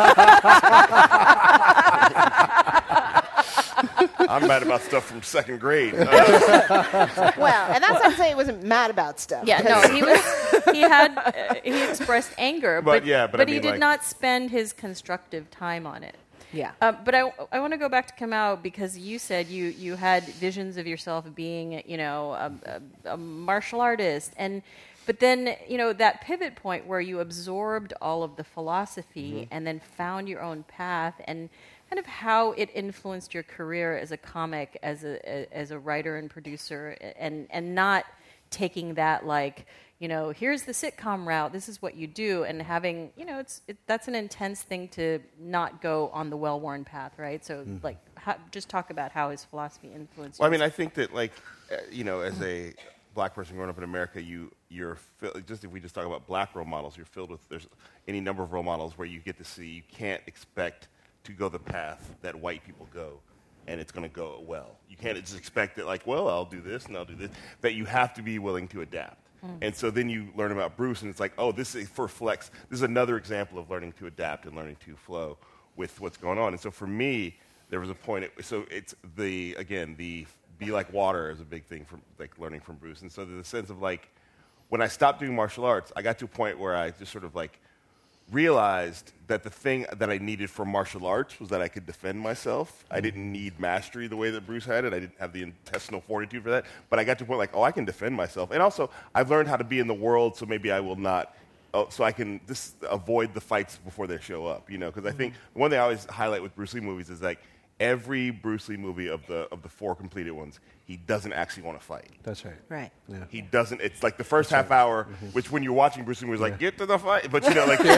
I'm mad about stuff from second grade. Uh. Well, and that's not saying he wasn't mad about stuff. Yeah, no, he was. He had. Uh, he expressed anger, but, but yeah, but, but I mean, he did like, not spend his constructive time on it. Yeah. Uh, but I, I want to go back to Kamau, because you said you, you had visions of yourself being, you know, a, a, a martial artist, and but then, you know, that pivot point where you absorbed all of the philosophy mm-hmm. and then found your own path, and kind of how it influenced your career as a comic, as a, a as a writer and producer, and and not taking that like, you know, here's the sitcom route, this is what you do, and having, you know, it's it, that's an intense thing to not go on the well-worn path, right? So, mm. like, how, just talk about how his philosophy influenced you. Well, I mean, I think that, like, uh, you know, as a black person growing up in America, you, you're, fi- just if we just talk about black role models, you're filled with, there's any number of role models where you get to see, you can't expect to go the path that white people go, and it's going to go well. You can't just expect that, like, well, I'll do this and I'll do this, that you have to be willing to adapt. Mm. And so then you learn about Bruce, and it's like, oh, this is for Flex. This is another example of learning to adapt and learning to flow with what's going on. And so for me, there was a point. It, so it's the again the be like water is a big thing from like learning from Bruce. And so there's a sense of like when I stopped doing martial arts, I got to a point where I just sort of like realized that the thing that I needed for martial arts was that I could defend myself. I didn't need mastery the way that Bruce had it. I didn't have the intestinal fortitude for that. But I got to a point like, oh, I can defend myself. And also, I've learned how to be in the world, so maybe I will not, oh, so I can just avoid the fights before they show up, you know? Because I think the one thing I always highlight with Bruce Lee movies is like, every Bruce Lee movie of the of the four completed ones, he doesn't actually want to fight. That's right. Right. Yeah. He doesn't. It's like the first That's half right. hour, Mm-hmm. which when you're watching Bruce Lee movies, like, get to the fight. But, you know, like,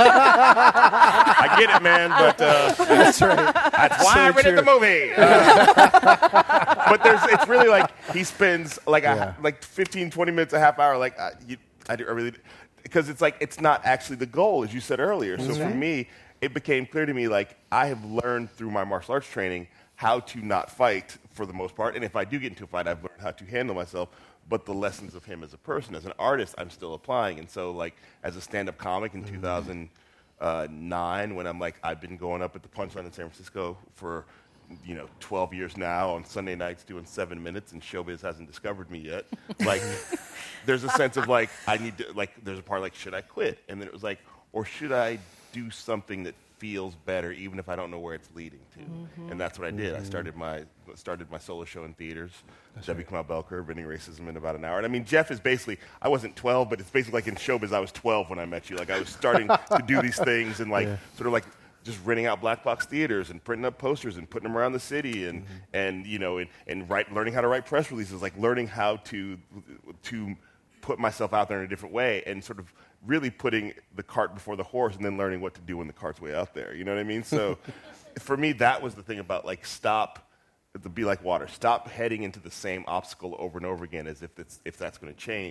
I get it, man, but uh, That's right. that's why So I rented true. the movie. Uh, but there's, it's really like he spends like Yeah. a, like fifteen, twenty minutes, a half hour, like, uh, you, I, do, I really, because it's like, it's not actually the goal, as you said earlier. So for me, it became clear to me, like, I have learned through my martial arts training how to not fight for the most part. And if I do get into a fight, I've learned how to handle myself. But the lessons of him as a person, as an artist, I'm still applying. And so, like, as a stand-up comic in two thousand nine, when I'm like, I've been going up at the Punchline in San Francisco for, you know, twelve years now on Sunday nights doing seven minutes, and Showbiz hasn't discovered me yet. Like, there's a sense of, like, I need to, like, there's a part like, should I quit? And then it was like, or should I do something that feels better, even if I don't know where it's leading to? Mm-hmm. And that's what I did. Mm-hmm. I started my started my solo show in theaters. That's Debbie right. Kamau Bell Curve, Ending Racism in about an hour. And I mean, Jeff is basically, I wasn't twelve, but it's basically like in Showbiz, I was twelve when I met you. Like, I was starting to do these things and, like, yeah. sort of like just renting out black box theaters and printing up posters and putting them around the city and, mm-hmm. and you know, and, and write, learning how to write press releases, like learning how to to put myself out there in a different way, and sort of really putting the cart before the horse and then learning what to do when the cart's way out there. You know what I mean? So for me, that was the thing about, like, stop, to be like water. Stop heading into the same obstacle over and over again as if it's, if that's going to change.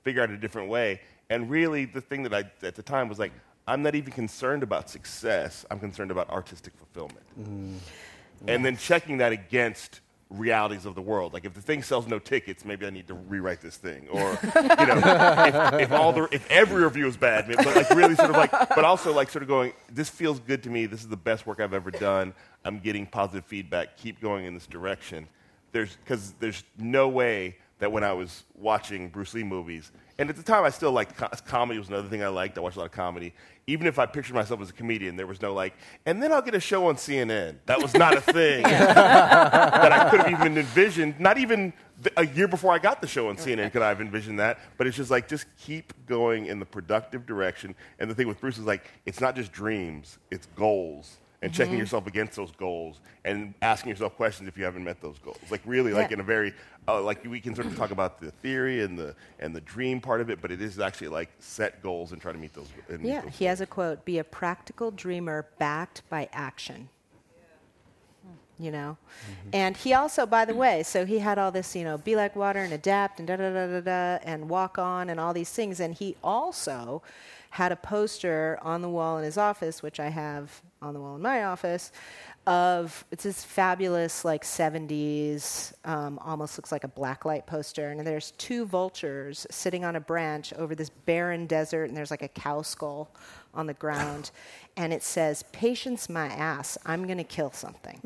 figure out a different way. And really, the thing that I, at the time, was like, I'm not even concerned about success. I'm concerned about artistic fulfillment. Mm. And then checking that against realities of the world. Like, if the thing sells no tickets, maybe I need to rewrite this thing. Or, you know, if, if all the, if every review is bad, but like really sort of like, but also like sort of going, this feels good to me. This is the best work I've ever done. I'm getting positive feedback. Keep going in this direction. There's, because there's no way that when I was watching Bruce Lee movies, and at the time I still liked co- comedy was another thing I liked. I watched a lot of comedy. Even if I pictured myself as a comedian, there was no like, and then I'll get a show on C N N. That was not a thing that I could have even envisioned. Not even th- a year before I got the show on C N N could I have envisioned that. But it's just like, just keep going in the productive direction. And the thing with Bruce is like, it's not just dreams, it's goals. And mm-hmm. checking yourself against those goals and asking yourself questions if you haven't met those goals. Like really, yeah. like in a very, uh, like we can sort of talk about the theory and the and the dream part of it, but it is actually like set goals and try to meet those. And yeah, meet those he goals. has a quote: "Be a practical dreamer backed by action." You know, mm-hmm. and he also, by the way, so he had all this, you know, be like water and adapt and da da da da da and walk on and all these things, and he also had a poster on the wall in his office, which I have on the wall in my office, of, it's this fabulous, like, seventies, um, almost looks like a blacklight poster, and there's two vultures sitting on a branch over this barren desert, and there's, like, a cow skull on the ground, and it says, "Patience my ass, I'm going to kill something."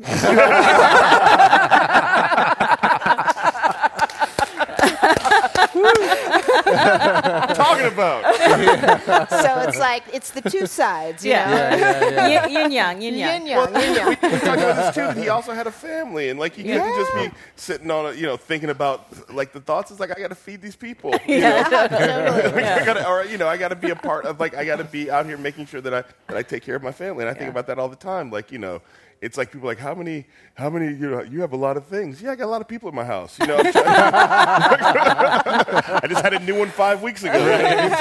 Talking about. So it's like, it's the two sides, you yeah. know? Yeah, yeah, yeah. Y- yin yang, yin yang. Yin yang, Well, yin yang. we, we talked about this too. That he also had a family, and like he couldn't Yeah. just be sitting on, a, you know, thinking about like the thoughts. Is like, I got to feed these people. You Yeah, know? totally. Like, I gotta, or you know, I got to be a part of. Like, I got to be out here making sure that I that I take care of my family, and I think Yeah. about that all the time. Like, you know. It's like people are like, how many, how many, you know, you have a lot of things. Yeah, I got a lot of people in my house. You know, I'm trying- I just had a new one five weeks ago. Right?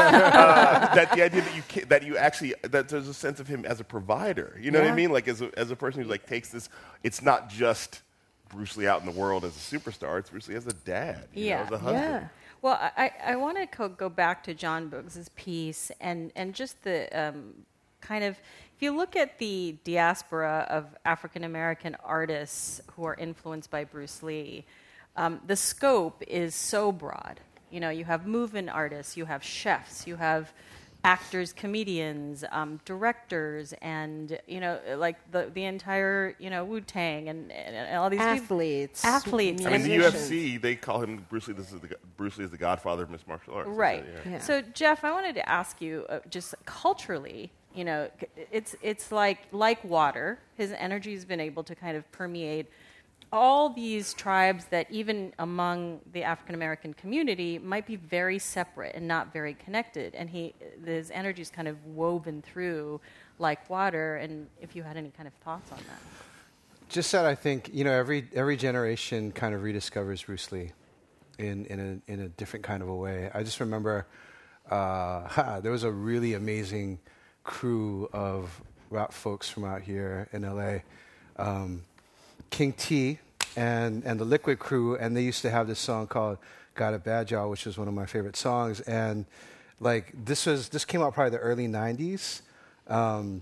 uh, that the idea that you ca- that you actually that there's a sense of him as a provider. You know Yeah. what I mean? Like as a, as a person who like takes this. It's not just Bruce Lee out in the world as a superstar. It's Bruce Lee as a dad. You Yeah. know, as a husband. Yeah. Well, I, I want to co- go back to John Boogs's piece and, and just the um, kind of, if you look at the diaspora of African American artists who are influenced by Bruce Lee, um, the scope is so broad. You know, you have movement artists, you have chefs, you have actors, comedians, um, directors, and, you know, like the the entire, you know, Wu-Tang and, and, and all these Athletes. people. Athletes. I mean, the U F musicians. C, they call him Bruce Lee. This is the, Bruce Lee is the godfather of mixed martial arts. Right. Yeah. Yeah. So, Jeff, I wanted to ask you, uh, just culturally, you know, c- it's it's like like water. His energy has been able to kind of permeate all these tribes that even among the African American community might be very separate and not very connected. And he, his energy is kind of woven through like water. And if you had any kind of thoughts on that. Just that I think, you know, every every generation kind of rediscovers Bruce Lee in, in, a, in a different kind of a way. I just remember uh, ha, there was a really amazing crew of rap folks from out here in L A. Um, King T and, and the Liquid Crew, and they used to have this song called "Got a Bad Job," which is one of my favorite songs. And like this was this came out probably the early nineties. Um,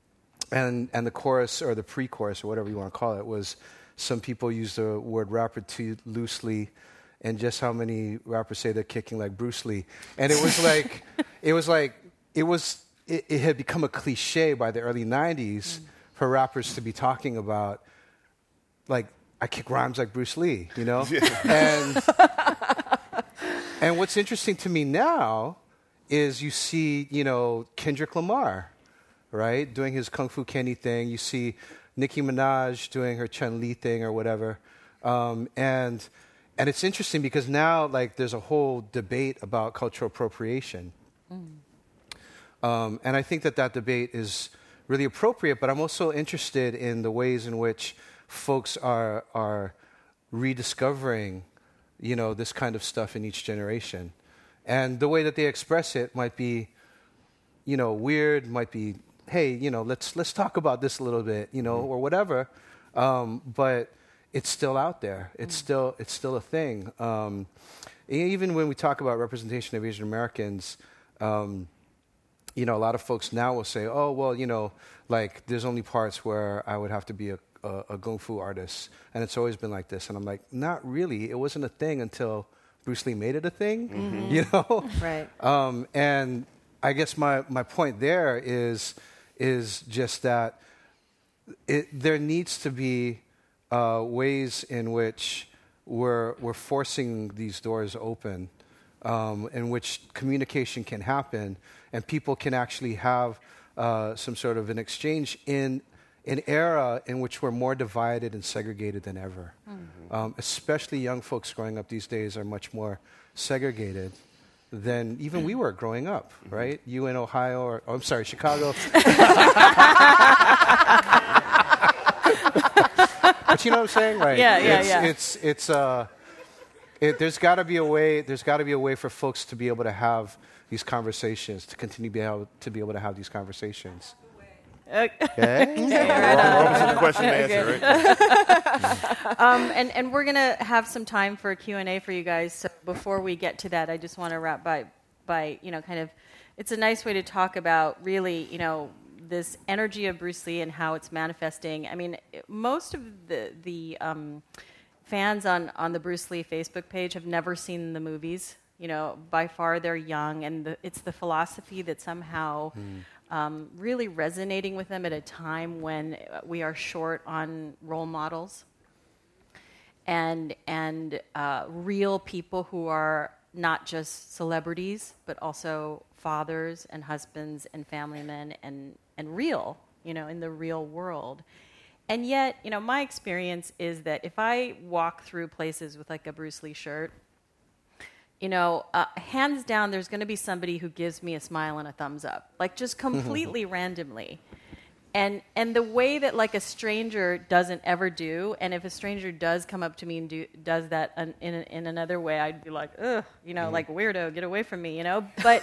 And and the chorus or the pre-chorus or whatever you want to call it was some people use the word rapper too loosely, and just how many rappers say they're kicking like Bruce Lee. And it was like it was like it was it, it had become a cliche by the early nineties mm. for rappers to be talking about like I kick rhymes like Bruce Lee, you know? and and what's interesting to me now is you see, you know, Kendrick Lamar, right, doing his Kung Fu Kenny thing. You see Nicki Minaj doing her Chun-Li thing or whatever. Um, and and it's interesting because now, like, there's a whole debate about cultural appropriation. Mm. Um, and I think that that debate is really appropriate, but I'm also interested in the ways in which folks are are rediscovering, you know, this kind of stuff in each generation. And the way that they express it might be, you know, weird, might be, hey, you know, let's let's talk about this a little bit, you know, mm-hmm. or whatever. Um, but it's still out there. It's mm. still it's still a thing. Um, even when we talk about representation of Asian Americans, um, you know, a lot of folks now will say, "Oh, well, you know, like there's only parts where I would have to be a, a, a kung fu artist, and it's always been like this." And I'm like, "Not really. It wasn't a thing until Bruce Lee made it a thing." Mm-hmm. You know, right? Um, and I guess my my point there is is just that it, there needs to be uh, ways in which we're we're forcing these doors open, um, in which communication can happen and people can actually have uh, some sort of an exchange in an era in which we're more divided and segregated than ever. Mm-hmm. Um, especially young folks growing up these days are much more segregated than even we were growing up, right? You in Ohio, or oh, I'm sorry, Chicago. But you know what I'm saying? Like, yeah, yeah, it's, yeah. It's it's uh, it, there's got to be a way. There's got to be a way for folks to be able to have these conversations, to continue to be able to be able to have these conversations. Okay. Okay. Right on. Question and answer, right? um, and, and we're going to have some time for a Q and A for you guys. So before we get to that, I just want to wrap by, by, you know, kind of, it's a nice way to talk about really, you know, this energy of Bruce Lee and how it's manifesting. I mean, most of the, the um, fans on, on the Bruce Lee Facebook page have never seen the movies. You know, by far they're young, and the, it's the philosophy that somehow... Mm. Um, really resonating with them at a time when we are short on role models and and uh, real people who are not just celebrities, but also fathers and husbands and family men and, and real, you know, in the real world. And yet, you know, my experience is that if I walk through places with like a Bruce Lee shirt, you know, uh, hands down, there's going to be somebody who gives me a smile and a thumbs up, like just completely randomly. And and the way that like a stranger doesn't ever do, and if a stranger does come up to me and do, does that un, in in another way, I'd be like, ugh, you know, mm. like weirdo, get away from me, you know. But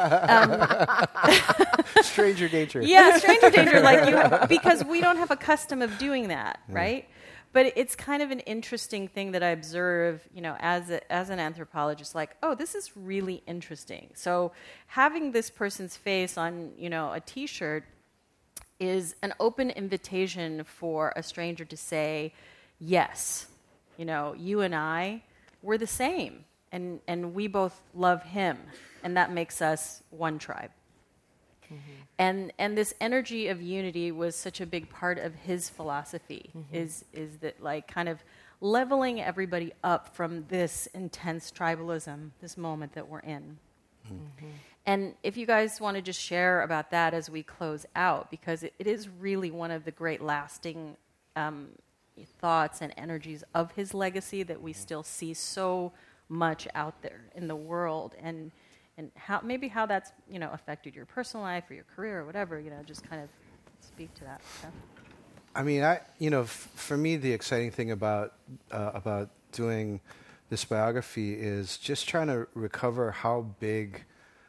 um, stranger danger. Yeah, stranger danger, like you, because we don't have a custom of doing that, mm. right? But it's kind of an interesting thing that I observe, you know, as a, as an anthropologist, like, oh, this is really interesting. So having this person's face on, you know, a T-shirt is an open invitation for a stranger to say, yes, you know, you and I, we're the same, and, and we both love him, and that makes us one tribe. Mm-hmm. And and this energy of unity was such a big part of his philosophy, mm-hmm. is is that like kind of leveling everybody up from this intense tribalism, this moment that we're in. Mm-hmm. And if you guys want to just share about that as we close out, because it, it is really one of the great lasting um, thoughts and energies of his legacy that we still see so much out there in the world. And And how maybe how that's, you know, affected your personal life or your career or whatever, you know, just kind of speak to that stuff. I mean, I you know, f- for me, the exciting thing about uh, about doing this biography is just trying to recover how big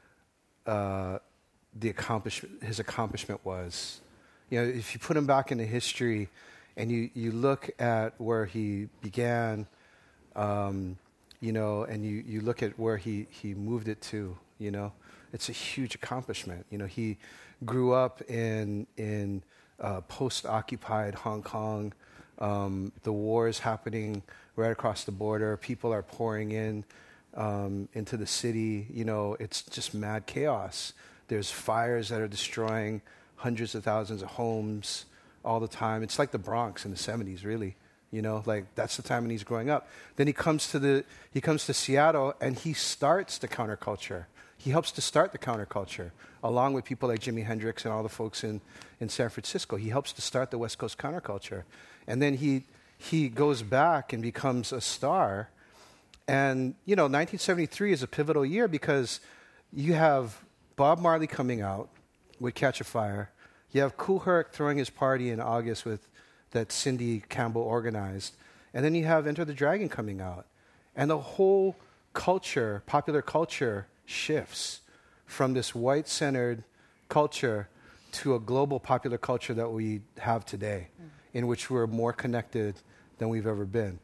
uh, the accomplishment his accomplishment was. You know, if you put him back into history, and you, you look at where he began. Um, You know, and you, you look at where he, he moved it to, you know, it's a huge accomplishment. You know, he grew up in in uh, post-occupied Hong Kong. Um, the war is happening right across the border. People are pouring in um, into the city. You know, it's just mad chaos. There's fires that are destroying hundreds of thousands of homes all the time. It's like the Bronx in the seventies, really. You know, like that's the time when he's growing up. Then he comes to the he comes to Seattle and he starts the counterculture. He helps to start the counterculture along with people like Jimi Hendrix and all the folks in, in San Francisco. He helps to start the West Coast counterculture. And then he he goes back and becomes a star. And, you know, nineteen seventy-three is a pivotal year because you have Bob Marley coming out with Catch a Fire. You have Kool Herc throwing his party in August with that Cindy Campbell organized. And then you have Enter the Dragon coming out. And the whole culture, popular culture, shifts from this white-centered culture to a global popular culture that we have today, mm. in which we're more connected than we've ever been.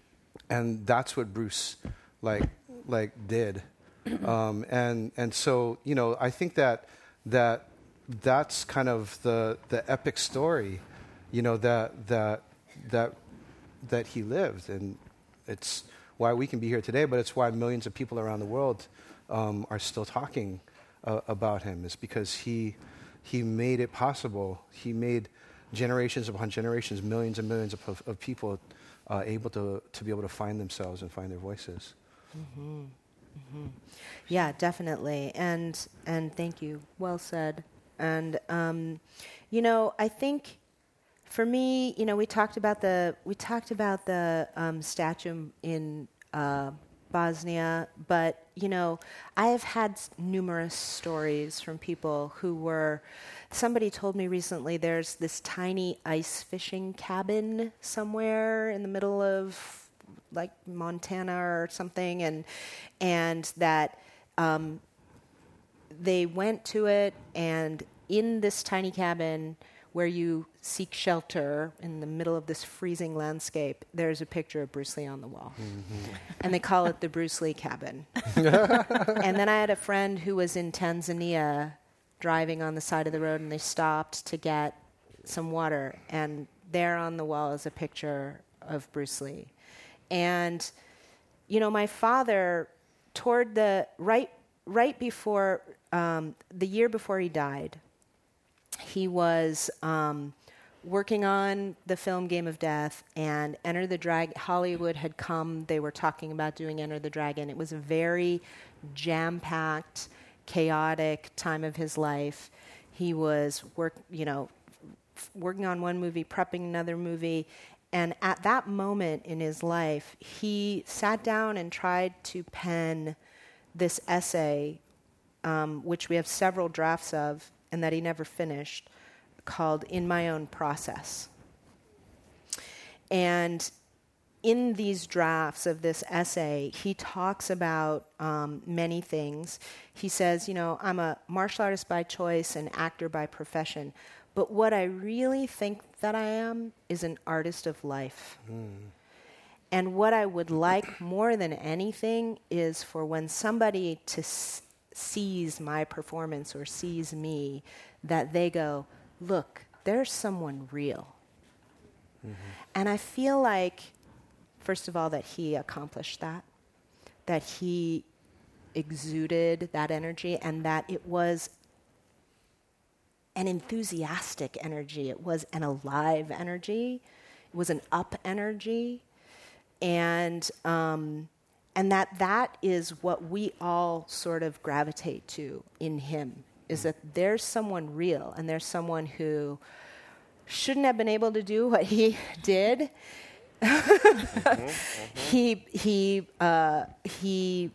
And that's what Bruce like like did. Um, and and so, you know, I think that that that's kind of the the epic story, you know, that that that that he lived, and it's why we can be here today, but it's why millions of people around the world um, are still talking uh, about him, is because he he made it possible. He made generations upon generations, millions and millions of, of people uh, able to to be able to find themselves and find their voices. Mm-hmm. Mm-hmm. Yeah, definitely. And and thank you. Well said. And um, you know, I think for me, you know, we talked about the we talked about the um, statue in uh, Bosnia, but you know, I have had s- numerous stories from people who were. Somebody told me recently there's this tiny ice fishing cabin somewhere in the middle of like Montana or something, and and that um, they went to it, and in this tiny cabin where you seek shelter in the middle of this freezing landscape, there's a picture of Bruce Lee on the wall. Mm-hmm. And they call it the Bruce Lee cabin. And then I had a friend who was in Tanzania driving on the side of the road, and they stopped to get some water, and there on the wall is a picture of Bruce Lee. And, you know, my father, toward the, right right before, um, the year before he died, he was um, working on the film Game of Death, and Enter the Dragon, Hollywood had come, they were talking about doing Enter the Dragon. It was a very jam-packed, chaotic time of his life. He was work, you know, f- working on one movie, prepping another movie, and at that moment in his life, he sat down and tried to pen this essay, um, which we have several drafts of, and that he never finished, called In My Own Process. And in these drafts of this essay, he talks about um, many things. He says, you know, I'm a martial artist by choice and actor by profession, but what I really think that I am is an artist of life. Mm. And what I would like more than anything is for when somebody to s- sees my performance or sees me, that they go, look, there's someone real. Mm-hmm. And I feel like, first of all, that he accomplished that, that he exuded that energy, and that it was an enthusiastic energy. It was an alive energy. It was an up energy. And um, and that that is what we all sort of gravitate to in him, is that there's someone real, and there's someone who shouldn't have been able to do what he did. mm-hmm, mm-hmm. He he uh, he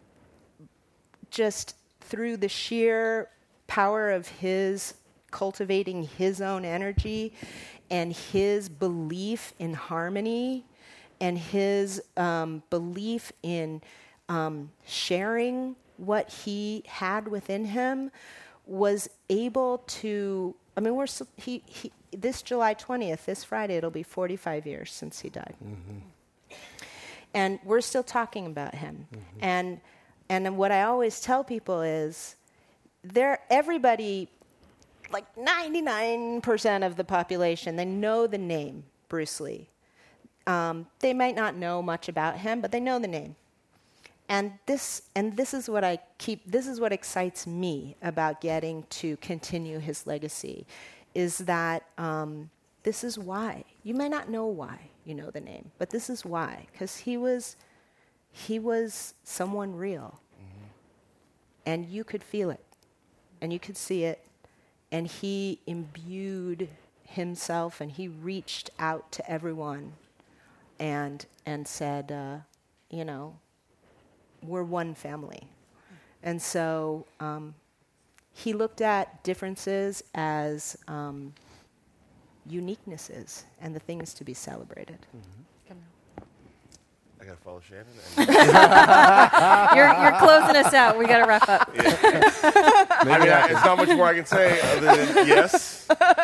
just, through the sheer power of his cultivating his own energy and his belief in harmony and his um, belief in um, sharing what he had within him, was able to, I mean, we're so, he, he this July twentieth, this Friday, it'll be forty-five years since he died. Mm-hmm. And we're still talking about him. Mm-hmm. And and what I always tell people is, there everybody, like ninety-nine percent of the population, they know the name Bruce Lee. Um, they might not know much about him, but they know the name. And this and this is what I keep, this is what excites me about getting to continue his legacy, is that um, this is why. You may not know why you know the name, but this is why. Because he was, he was someone real. Mm-hmm. And you could feel it. And you could see it. And he imbued himself, and he reached out to everyone and and said, uh, you know, we're one family. And so um, he looked at differences as um, uniquenesses and the things to be celebrated. Mm-hmm. I gotta follow Shannon. you're, you're closing us out. We gotta wrap up. Yeah. I mean, I, it's not much more I can say other than yes.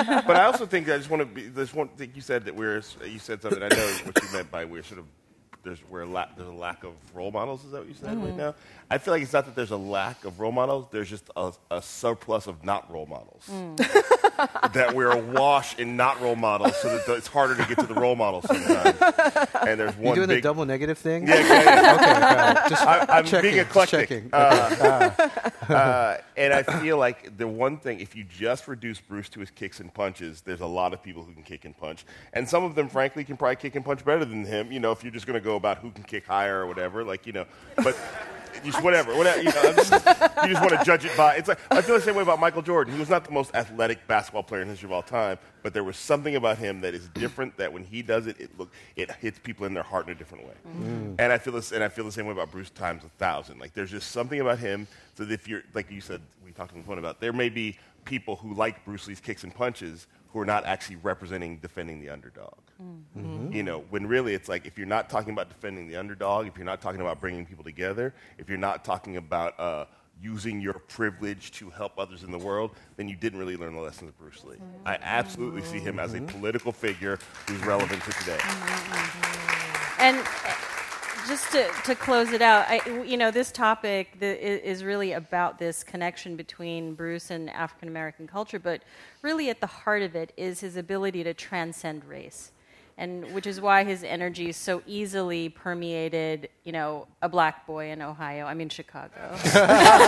but I also think I just want to be. There's one thing you said that we're. You said something. I know what you meant by we're sort of. There's we're la- there's a lack of role models. Is that what you said mm-hmm. right now? I feel like it's not that there's a lack of role models. There's just a, a surplus of not role models. Mm. That we're awash in not role models, so that the, it's harder to get to the role models sometimes. And there's one. You doing big, the double negative thing? Yeah, yeah, yeah. Okay, got it. Just I, I'm checking, being eclectic. Checking. Uh, uh, uh, and I feel like the one thing, if you just reduce Bruce to his kicks and punches, there's a lot of people who can kick and punch, and some of them, frankly, can probably kick and punch better than him. You know, if you're just going to go about who can kick higher or whatever, like you know, but. Just whatever, whatever. You, know, just, you just want to judge it by. It's like I feel the same way about Michael Jordan. He was not the most athletic basketball player in the history of all time, but there was something about him that is different. That when he does it, it look it hits people in their heart in a different way. Mm. And I feel this, and I feel the same way about Bruce times a thousand. Like there's just something about him. So that if you're like you said, we talked on the phone about, there may be people who like Bruce Lee's kicks and punches who are not actually representing defending the underdog. Mm-hmm. You know, when really it's like if you're not talking about defending the underdog, if you're not talking about bringing people together, if you're not talking about uh, using your privilege to help others in the world, then you didn't really learn the lessons of Bruce Lee. Mm-hmm. I absolutely see him as a political figure who's relevant to today. Mm-hmm. And just to, to close it out, I, you know, this topic the, is really about this connection between Bruce and African American culture, but really at the heart of it is his ability to transcend race. And which is why his energy so easily permeated, you know, a black boy in Ohio. I mean, Chicago. um,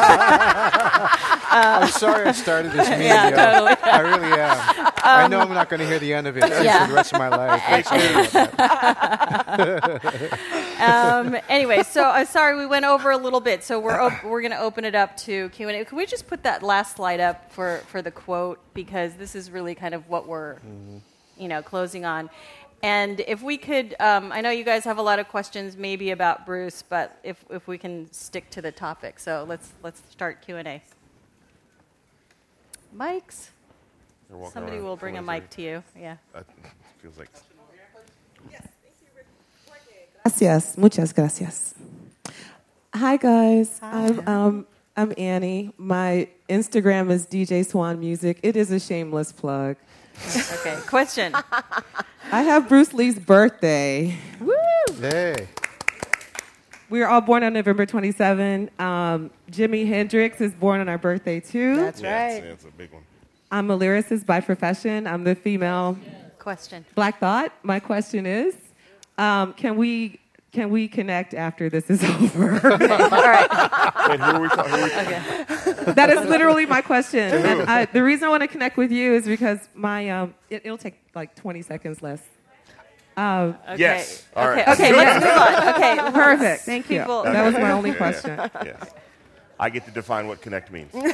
I'm sorry I started this meeting. Yeah, totally. I really am. Um, I know I'm not going to hear the end of it yeah. for the rest of my life. um, anyway, so uh, sorry we went over a little bit. So we're op- we're going to open it up to Q and A. Can we just put that last slide up for, for the quote, because this is really kind of what we're, mm-hmm. you know, closing on. And if we could, um, I know you guys have a lot of questions maybe about Bruce, but if if we can stick to the topic. So let's let's start Q and A. Mics? Somebody will bring a mic to you. Yeah. Uh, feels like. Gracias. Muchas gracias. Hi, guys. Hi. I'm, um, I'm Annie. My Instagram is D J Swan Music. It is a shameless plug. Okay. Question. I have Bruce Lee's birthday. Woo! Hey. We were all born on November twenty-seventh. Um, Jimi Hendrix is born on our birthday, too. That's yeah, right. That's, that's a big one. I'm a lyricist by profession. I'm the female Question. Black Thought. My question is, um, can we can we connect after this is over? Okay. All right. Wait, who are we talking about? Okay. That is literally my question. And I, the reason I want to connect with you is because my um, it, it'll take like twenty seconds less. Um, Okay. Yes. All okay. right. Okay. Let's move on. Okay. Perfect. Thank you. People- That was my Okay. only Yeah, question. Yeah, yeah. I get to define what connect means. Okay.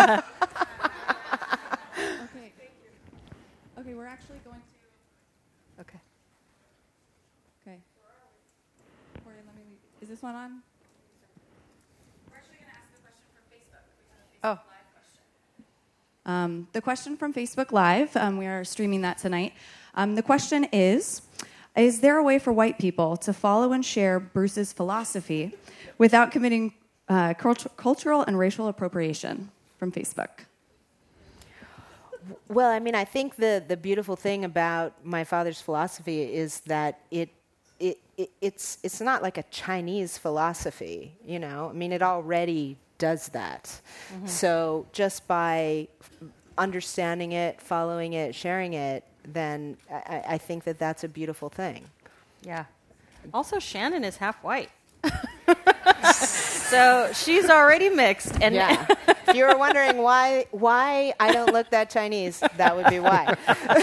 Okay, we're actually going to. Okay. Okay. Corey, let me. Is this one on? We're actually going to ask the question from Facebook. We have a Facebook Oh. Live question. Um, the question from Facebook Live. Um, we are streaming that tonight. Um, the question is: Is there a way for white people to follow and share Bruce's philosophy without committing uh, cult- cultural and racial appropriation? From Facebook. Well, I mean, I think the, the beautiful thing about my father's philosophy is that it, it, it it's it's not like a Chinese philosophy, you know. I mean, it already does that. Mm-hmm. So just by understanding it, following it, sharing it, then I, I think that that's a beautiful thing. Yeah. Also, Shannon is half white. So she's already mixed. And yeah. If you were wondering why why I don't look that Chinese, that would be why.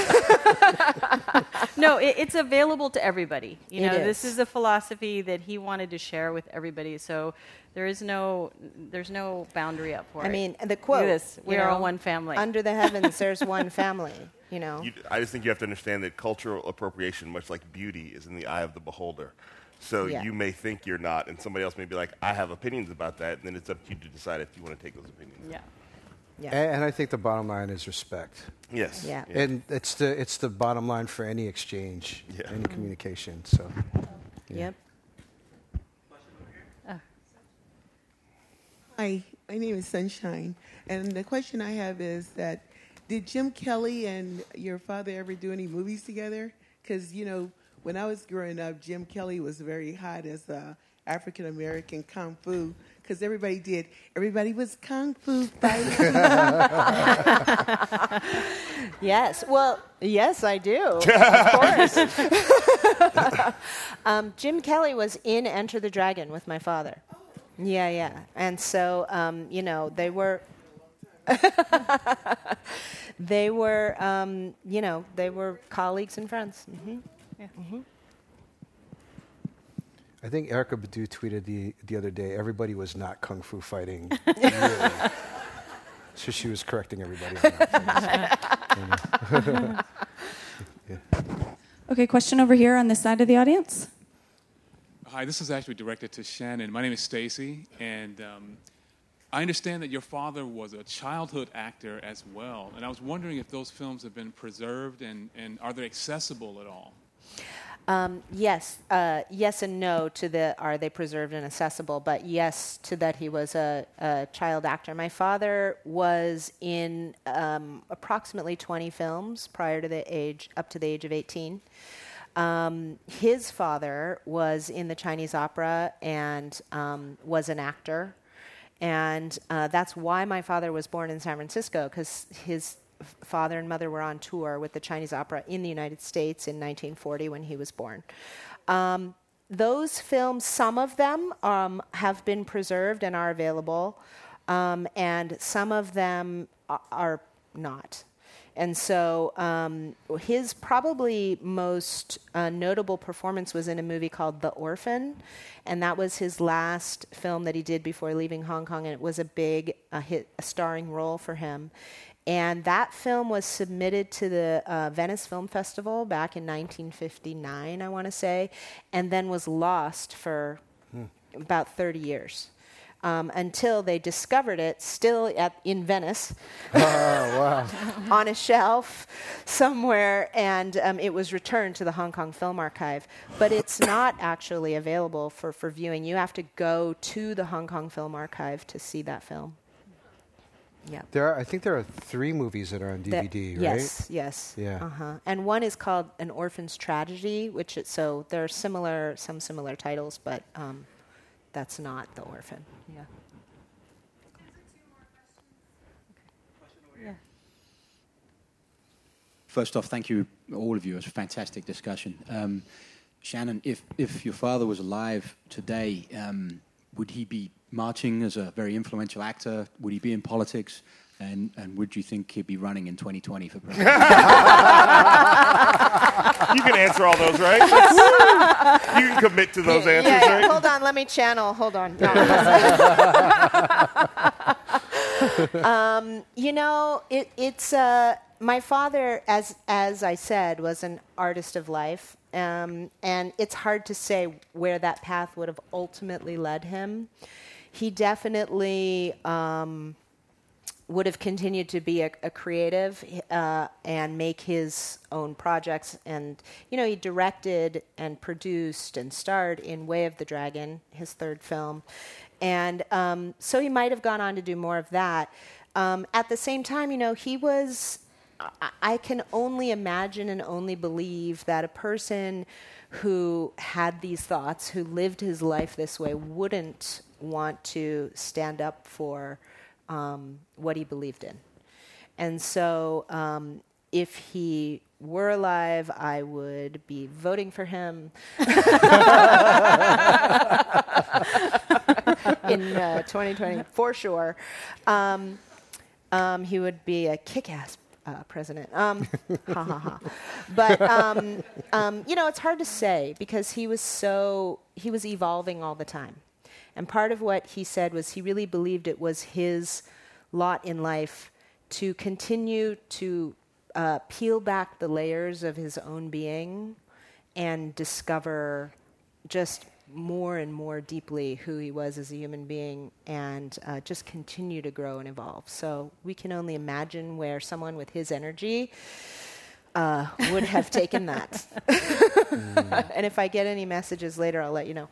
No, it, it's available to everybody. You It know, is. this is a philosophy that he wanted to share with everybody. So there is no, there's no boundary up for I it. mean, the quote. Look at this. We you are know, all one family. Under the heavens, there's one family. You know. You, I just think you have to understand that cultural appropriation, much like beauty, is in the eye of the beholder. So Yeah. you may think you're not, and somebody else may be like, I have opinions about that, and then it's up to you to decide if you want to take those opinions. Yeah. Yeah. And, and I think the bottom line is respect. Yes. Yeah. And it's the it's the bottom line for any exchange, Yeah. any communication. So, yeah. Yep. Hi, my name is Sunshine, and the question I have is that did Jim Kelly and your father ever do any movies together? Because, you know, when I was growing up, Jim Kelly was very hot as a African-American kung fu, because everybody did. Everybody was kung fu fighting. Yes. Well, yes, I do. Of course. um, Jim Kelly was in Enter the Dragon with my father. Yeah, yeah. And so, um, you know, they were... they were, um, you know, they were colleagues and friends. Mm-hmm. Yeah. Mm-hmm. I think Erykah Badu tweeted the the other day, everybody was not kung fu fighting. Really. So she was correcting everybody on that. Yeah. Okay, question over here on this side of the audience. Hi, this is actually directed to Shannon. My name is Stacy, and um, I understand that your father was a childhood actor as well, and I was wondering if those films have been preserved, and, and are they accessible at all? Um, yes, uh, yes and no to the are they preserved and accessible, but yes to that he was a, a child actor. My father was in um, approximately twenty films prior to the age, up to the age of eighteen. Um, his father was in the Chinese opera and um, was an actor. And uh, that's why my father was born in San Francisco, because his f- father and mother were on tour with the Chinese opera in the United States in nineteen forty when he was born. Um, those films, some of them um, have been preserved and are available, um, and some of them a- are not. And so um, his probably most uh, notable performance was in a movie called The Orphan, and that was his last film that he did before leaving Hong Kong, and it was a big uh, hit, a starring role for him. And that film was submitted to the uh, Venice Film Festival back in nineteen fifty-nine, I want to say, and then was lost for hmm. about thirty years. Um, until they discovered it still at, in Venice oh, wow. on a shelf somewhere, and um, it was returned to the Hong Kong Film Archive. But it's not actually available for, for viewing. You have to go to the Hong Kong Film Archive to see that film. Yeah. There are, I think there are three movies that are on D V D, the, right? Yes, yes. Yeah. Uh-huh. And one is called An Orphan's Tragedy, which it, so there are similar, some similar titles, but... Um, that's not The Orphan. Yeah. Yeah. First off, thank you, all of you. It was a fantastic discussion. Um, Shannon, if, if your father was alive today, um, would he be marching as a very influential actor? Would he be in politics? And, and would you think he'd be running in twenty twenty for president? You can answer all those, right? You can commit to those answers, yeah, yeah. right? Hold on, let me channel. Hold on. No. um, you know, it, it's uh, my father, as as I said, was an artist of life, um, and it's hard to say where that path would have ultimately led him. He definitely. Um, would have continued to be a, a creative uh, and make his own projects. And, you know, he directed and produced and starred in Way of the Dragon, his third film. And um, so he might have gone on to do more of that. Um, at the same time, you know, he was... I, I can only imagine and only believe that a person who had these thoughts, who lived his life this way, wouldn't want to stand up for... Um, what he believed in. And so um, if he were alive, I would be voting for him in uh, twenty twenty, for sure. Um, um, he would be a kick-ass uh, president. Um, ha, ha, ha. But, um, um, you know, it's hard to say because he was so, he was evolving all the time. And part of what he said was he really believed it was his lot in life to continue to uh, peel back the layers of his own being and discover just more and more deeply who he was as a human being and uh, just continue to grow and evolve. So we can only imagine where someone with his energy Uh, would have taken that. mm. And if I get any messages later, I'll let you know.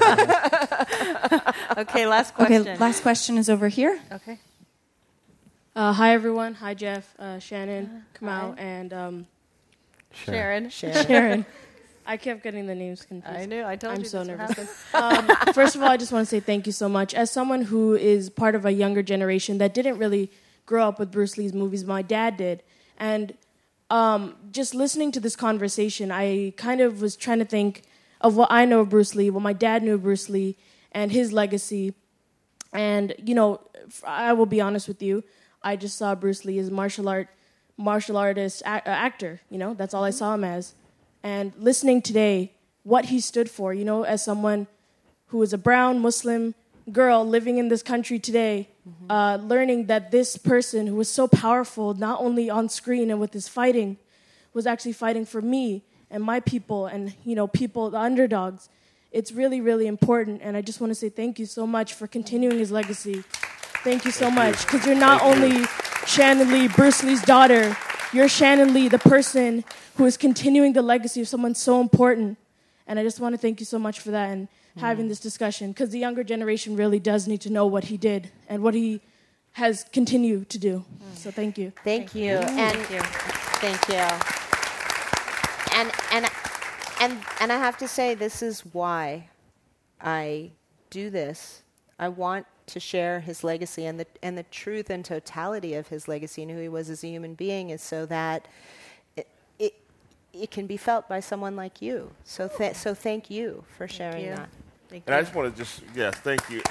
Okay, last question. Okay, last question is over here. Okay. Uh, hi, everyone. Hi, Jeff, uh, Shannon, Kamau, and um, Sharon. Sharon. Sharon. I kept getting the names confused. I knew. I told I'm you so this would nervous. um, first of all, I just want to say thank you so much. As someone who is part of a younger generation that didn't really grow up with Bruce Lee's movies, my dad did. And um, just listening to this conversation, I kind of was trying to think of what I know of Bruce Lee, what my dad knew of Bruce Lee, and his legacy. And, you know, I will be honest with you, I just saw Bruce Lee as a martial art, martial artist, a- actor, you know, that's all I saw him as. And listening today, what he stood for, you know, as someone who is a brown Muslim girl living in this country today, mm-hmm. uh, learning that this person who was so powerful, not only on screen and with his fighting, was actually fighting for me and my people and, you know, people, the underdogs. It's really, really important. And I just want to say thank you so much for continuing his legacy. Thank you so thank much. Because you. you're not thank only you. Shannon Lee, Bruce Lee's daughter, you're Shannon Lee, the person who is continuing the legacy of someone so important. And I just want to thank you so much for that and mm. having this discussion, because the younger generation really does need to know what he did and what he has continued to do. Mm. So thank you. Thank, thank you. you. And thank you. Thank you. And and and and I have to say, this is why I do this. I want to share his legacy, and the and the truth and totality of his legacy and who he was as a human being, is so that it it, it can be felt by someone like you. So th- so thank you for sharing you. that. Thank and you. I just want to just yes, thank you.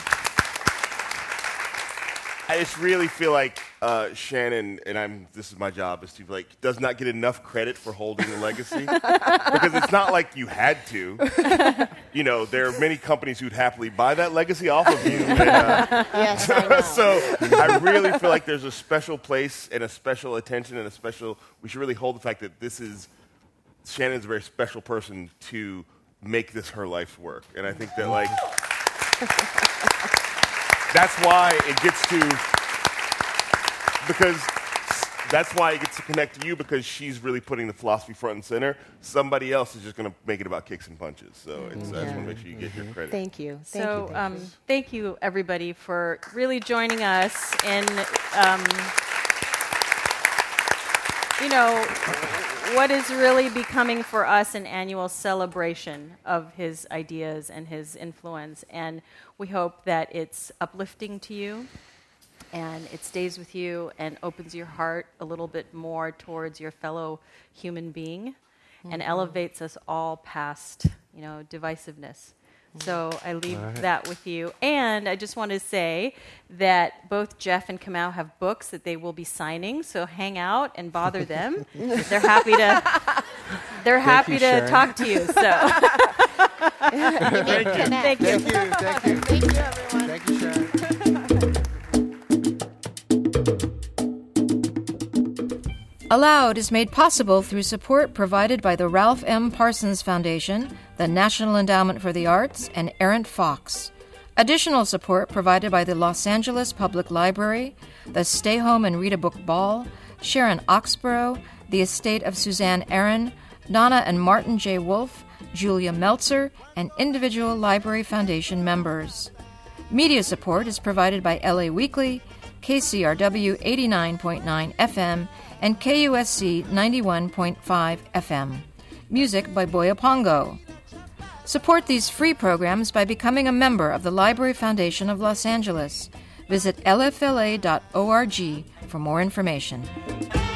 I just really feel like uh, Shannon, and I'm. This is my job, is to be like, does not get enough credit for holding the legacy, because it's not like you had to. You know, there are many companies who'd happily buy that legacy off of you. And, uh, yes, I know. So I really feel like there's a special place and a special attention and a special. We should really hold the fact that this is Shannon's a very special person to make this her life's work, and I think that like. That's why it gets to, because that's why it gets to connect to you, because she's really putting the philosophy front and center. Somebody else is just going to make it about kicks and punches. So it's, yeah. I just want to make sure you get your credit. Thank you. Thank so you, thank um, you. thank you, everybody, for really joining us in, um, you know, what is really becoming for us an annual celebration of his ideas and his influence. And we hope that it's uplifting to you and it stays with you and opens your heart a little bit more towards your fellow human being mm-hmm. and elevates us all past, you know, divisiveness. So I leave right. that with you. And I just want to say that both Jeff and Kamau have books that they will be signing, so hang out and bother them. They're happy to they're happy you, to Sharon. talk to you. So Thank you. Thank you. Thank you. Thank you. Thank you, everyone. Thank you, Sharon. Aloud is made possible through support provided by the Ralph M. Parsons Foundation, the National Endowment for the Arts, and Errant Fox. Additional support provided by the Los Angeles Public Library, the Stay Home and Read a Book Ball, Sharon Oxborough, the estate of Suzanne Aaron, Donna and Martin J. Wolfe, Julia Meltzer, and individual Library Foundation members. Media support is provided by L A Weekly, K C R W eighty-nine point nine F M, and K U S C ninety-one point five F M. Music by Boya Pongo. Support these free programs by becoming a member of the Library Foundation of Los Angeles. Visit L F L A dot org for more information.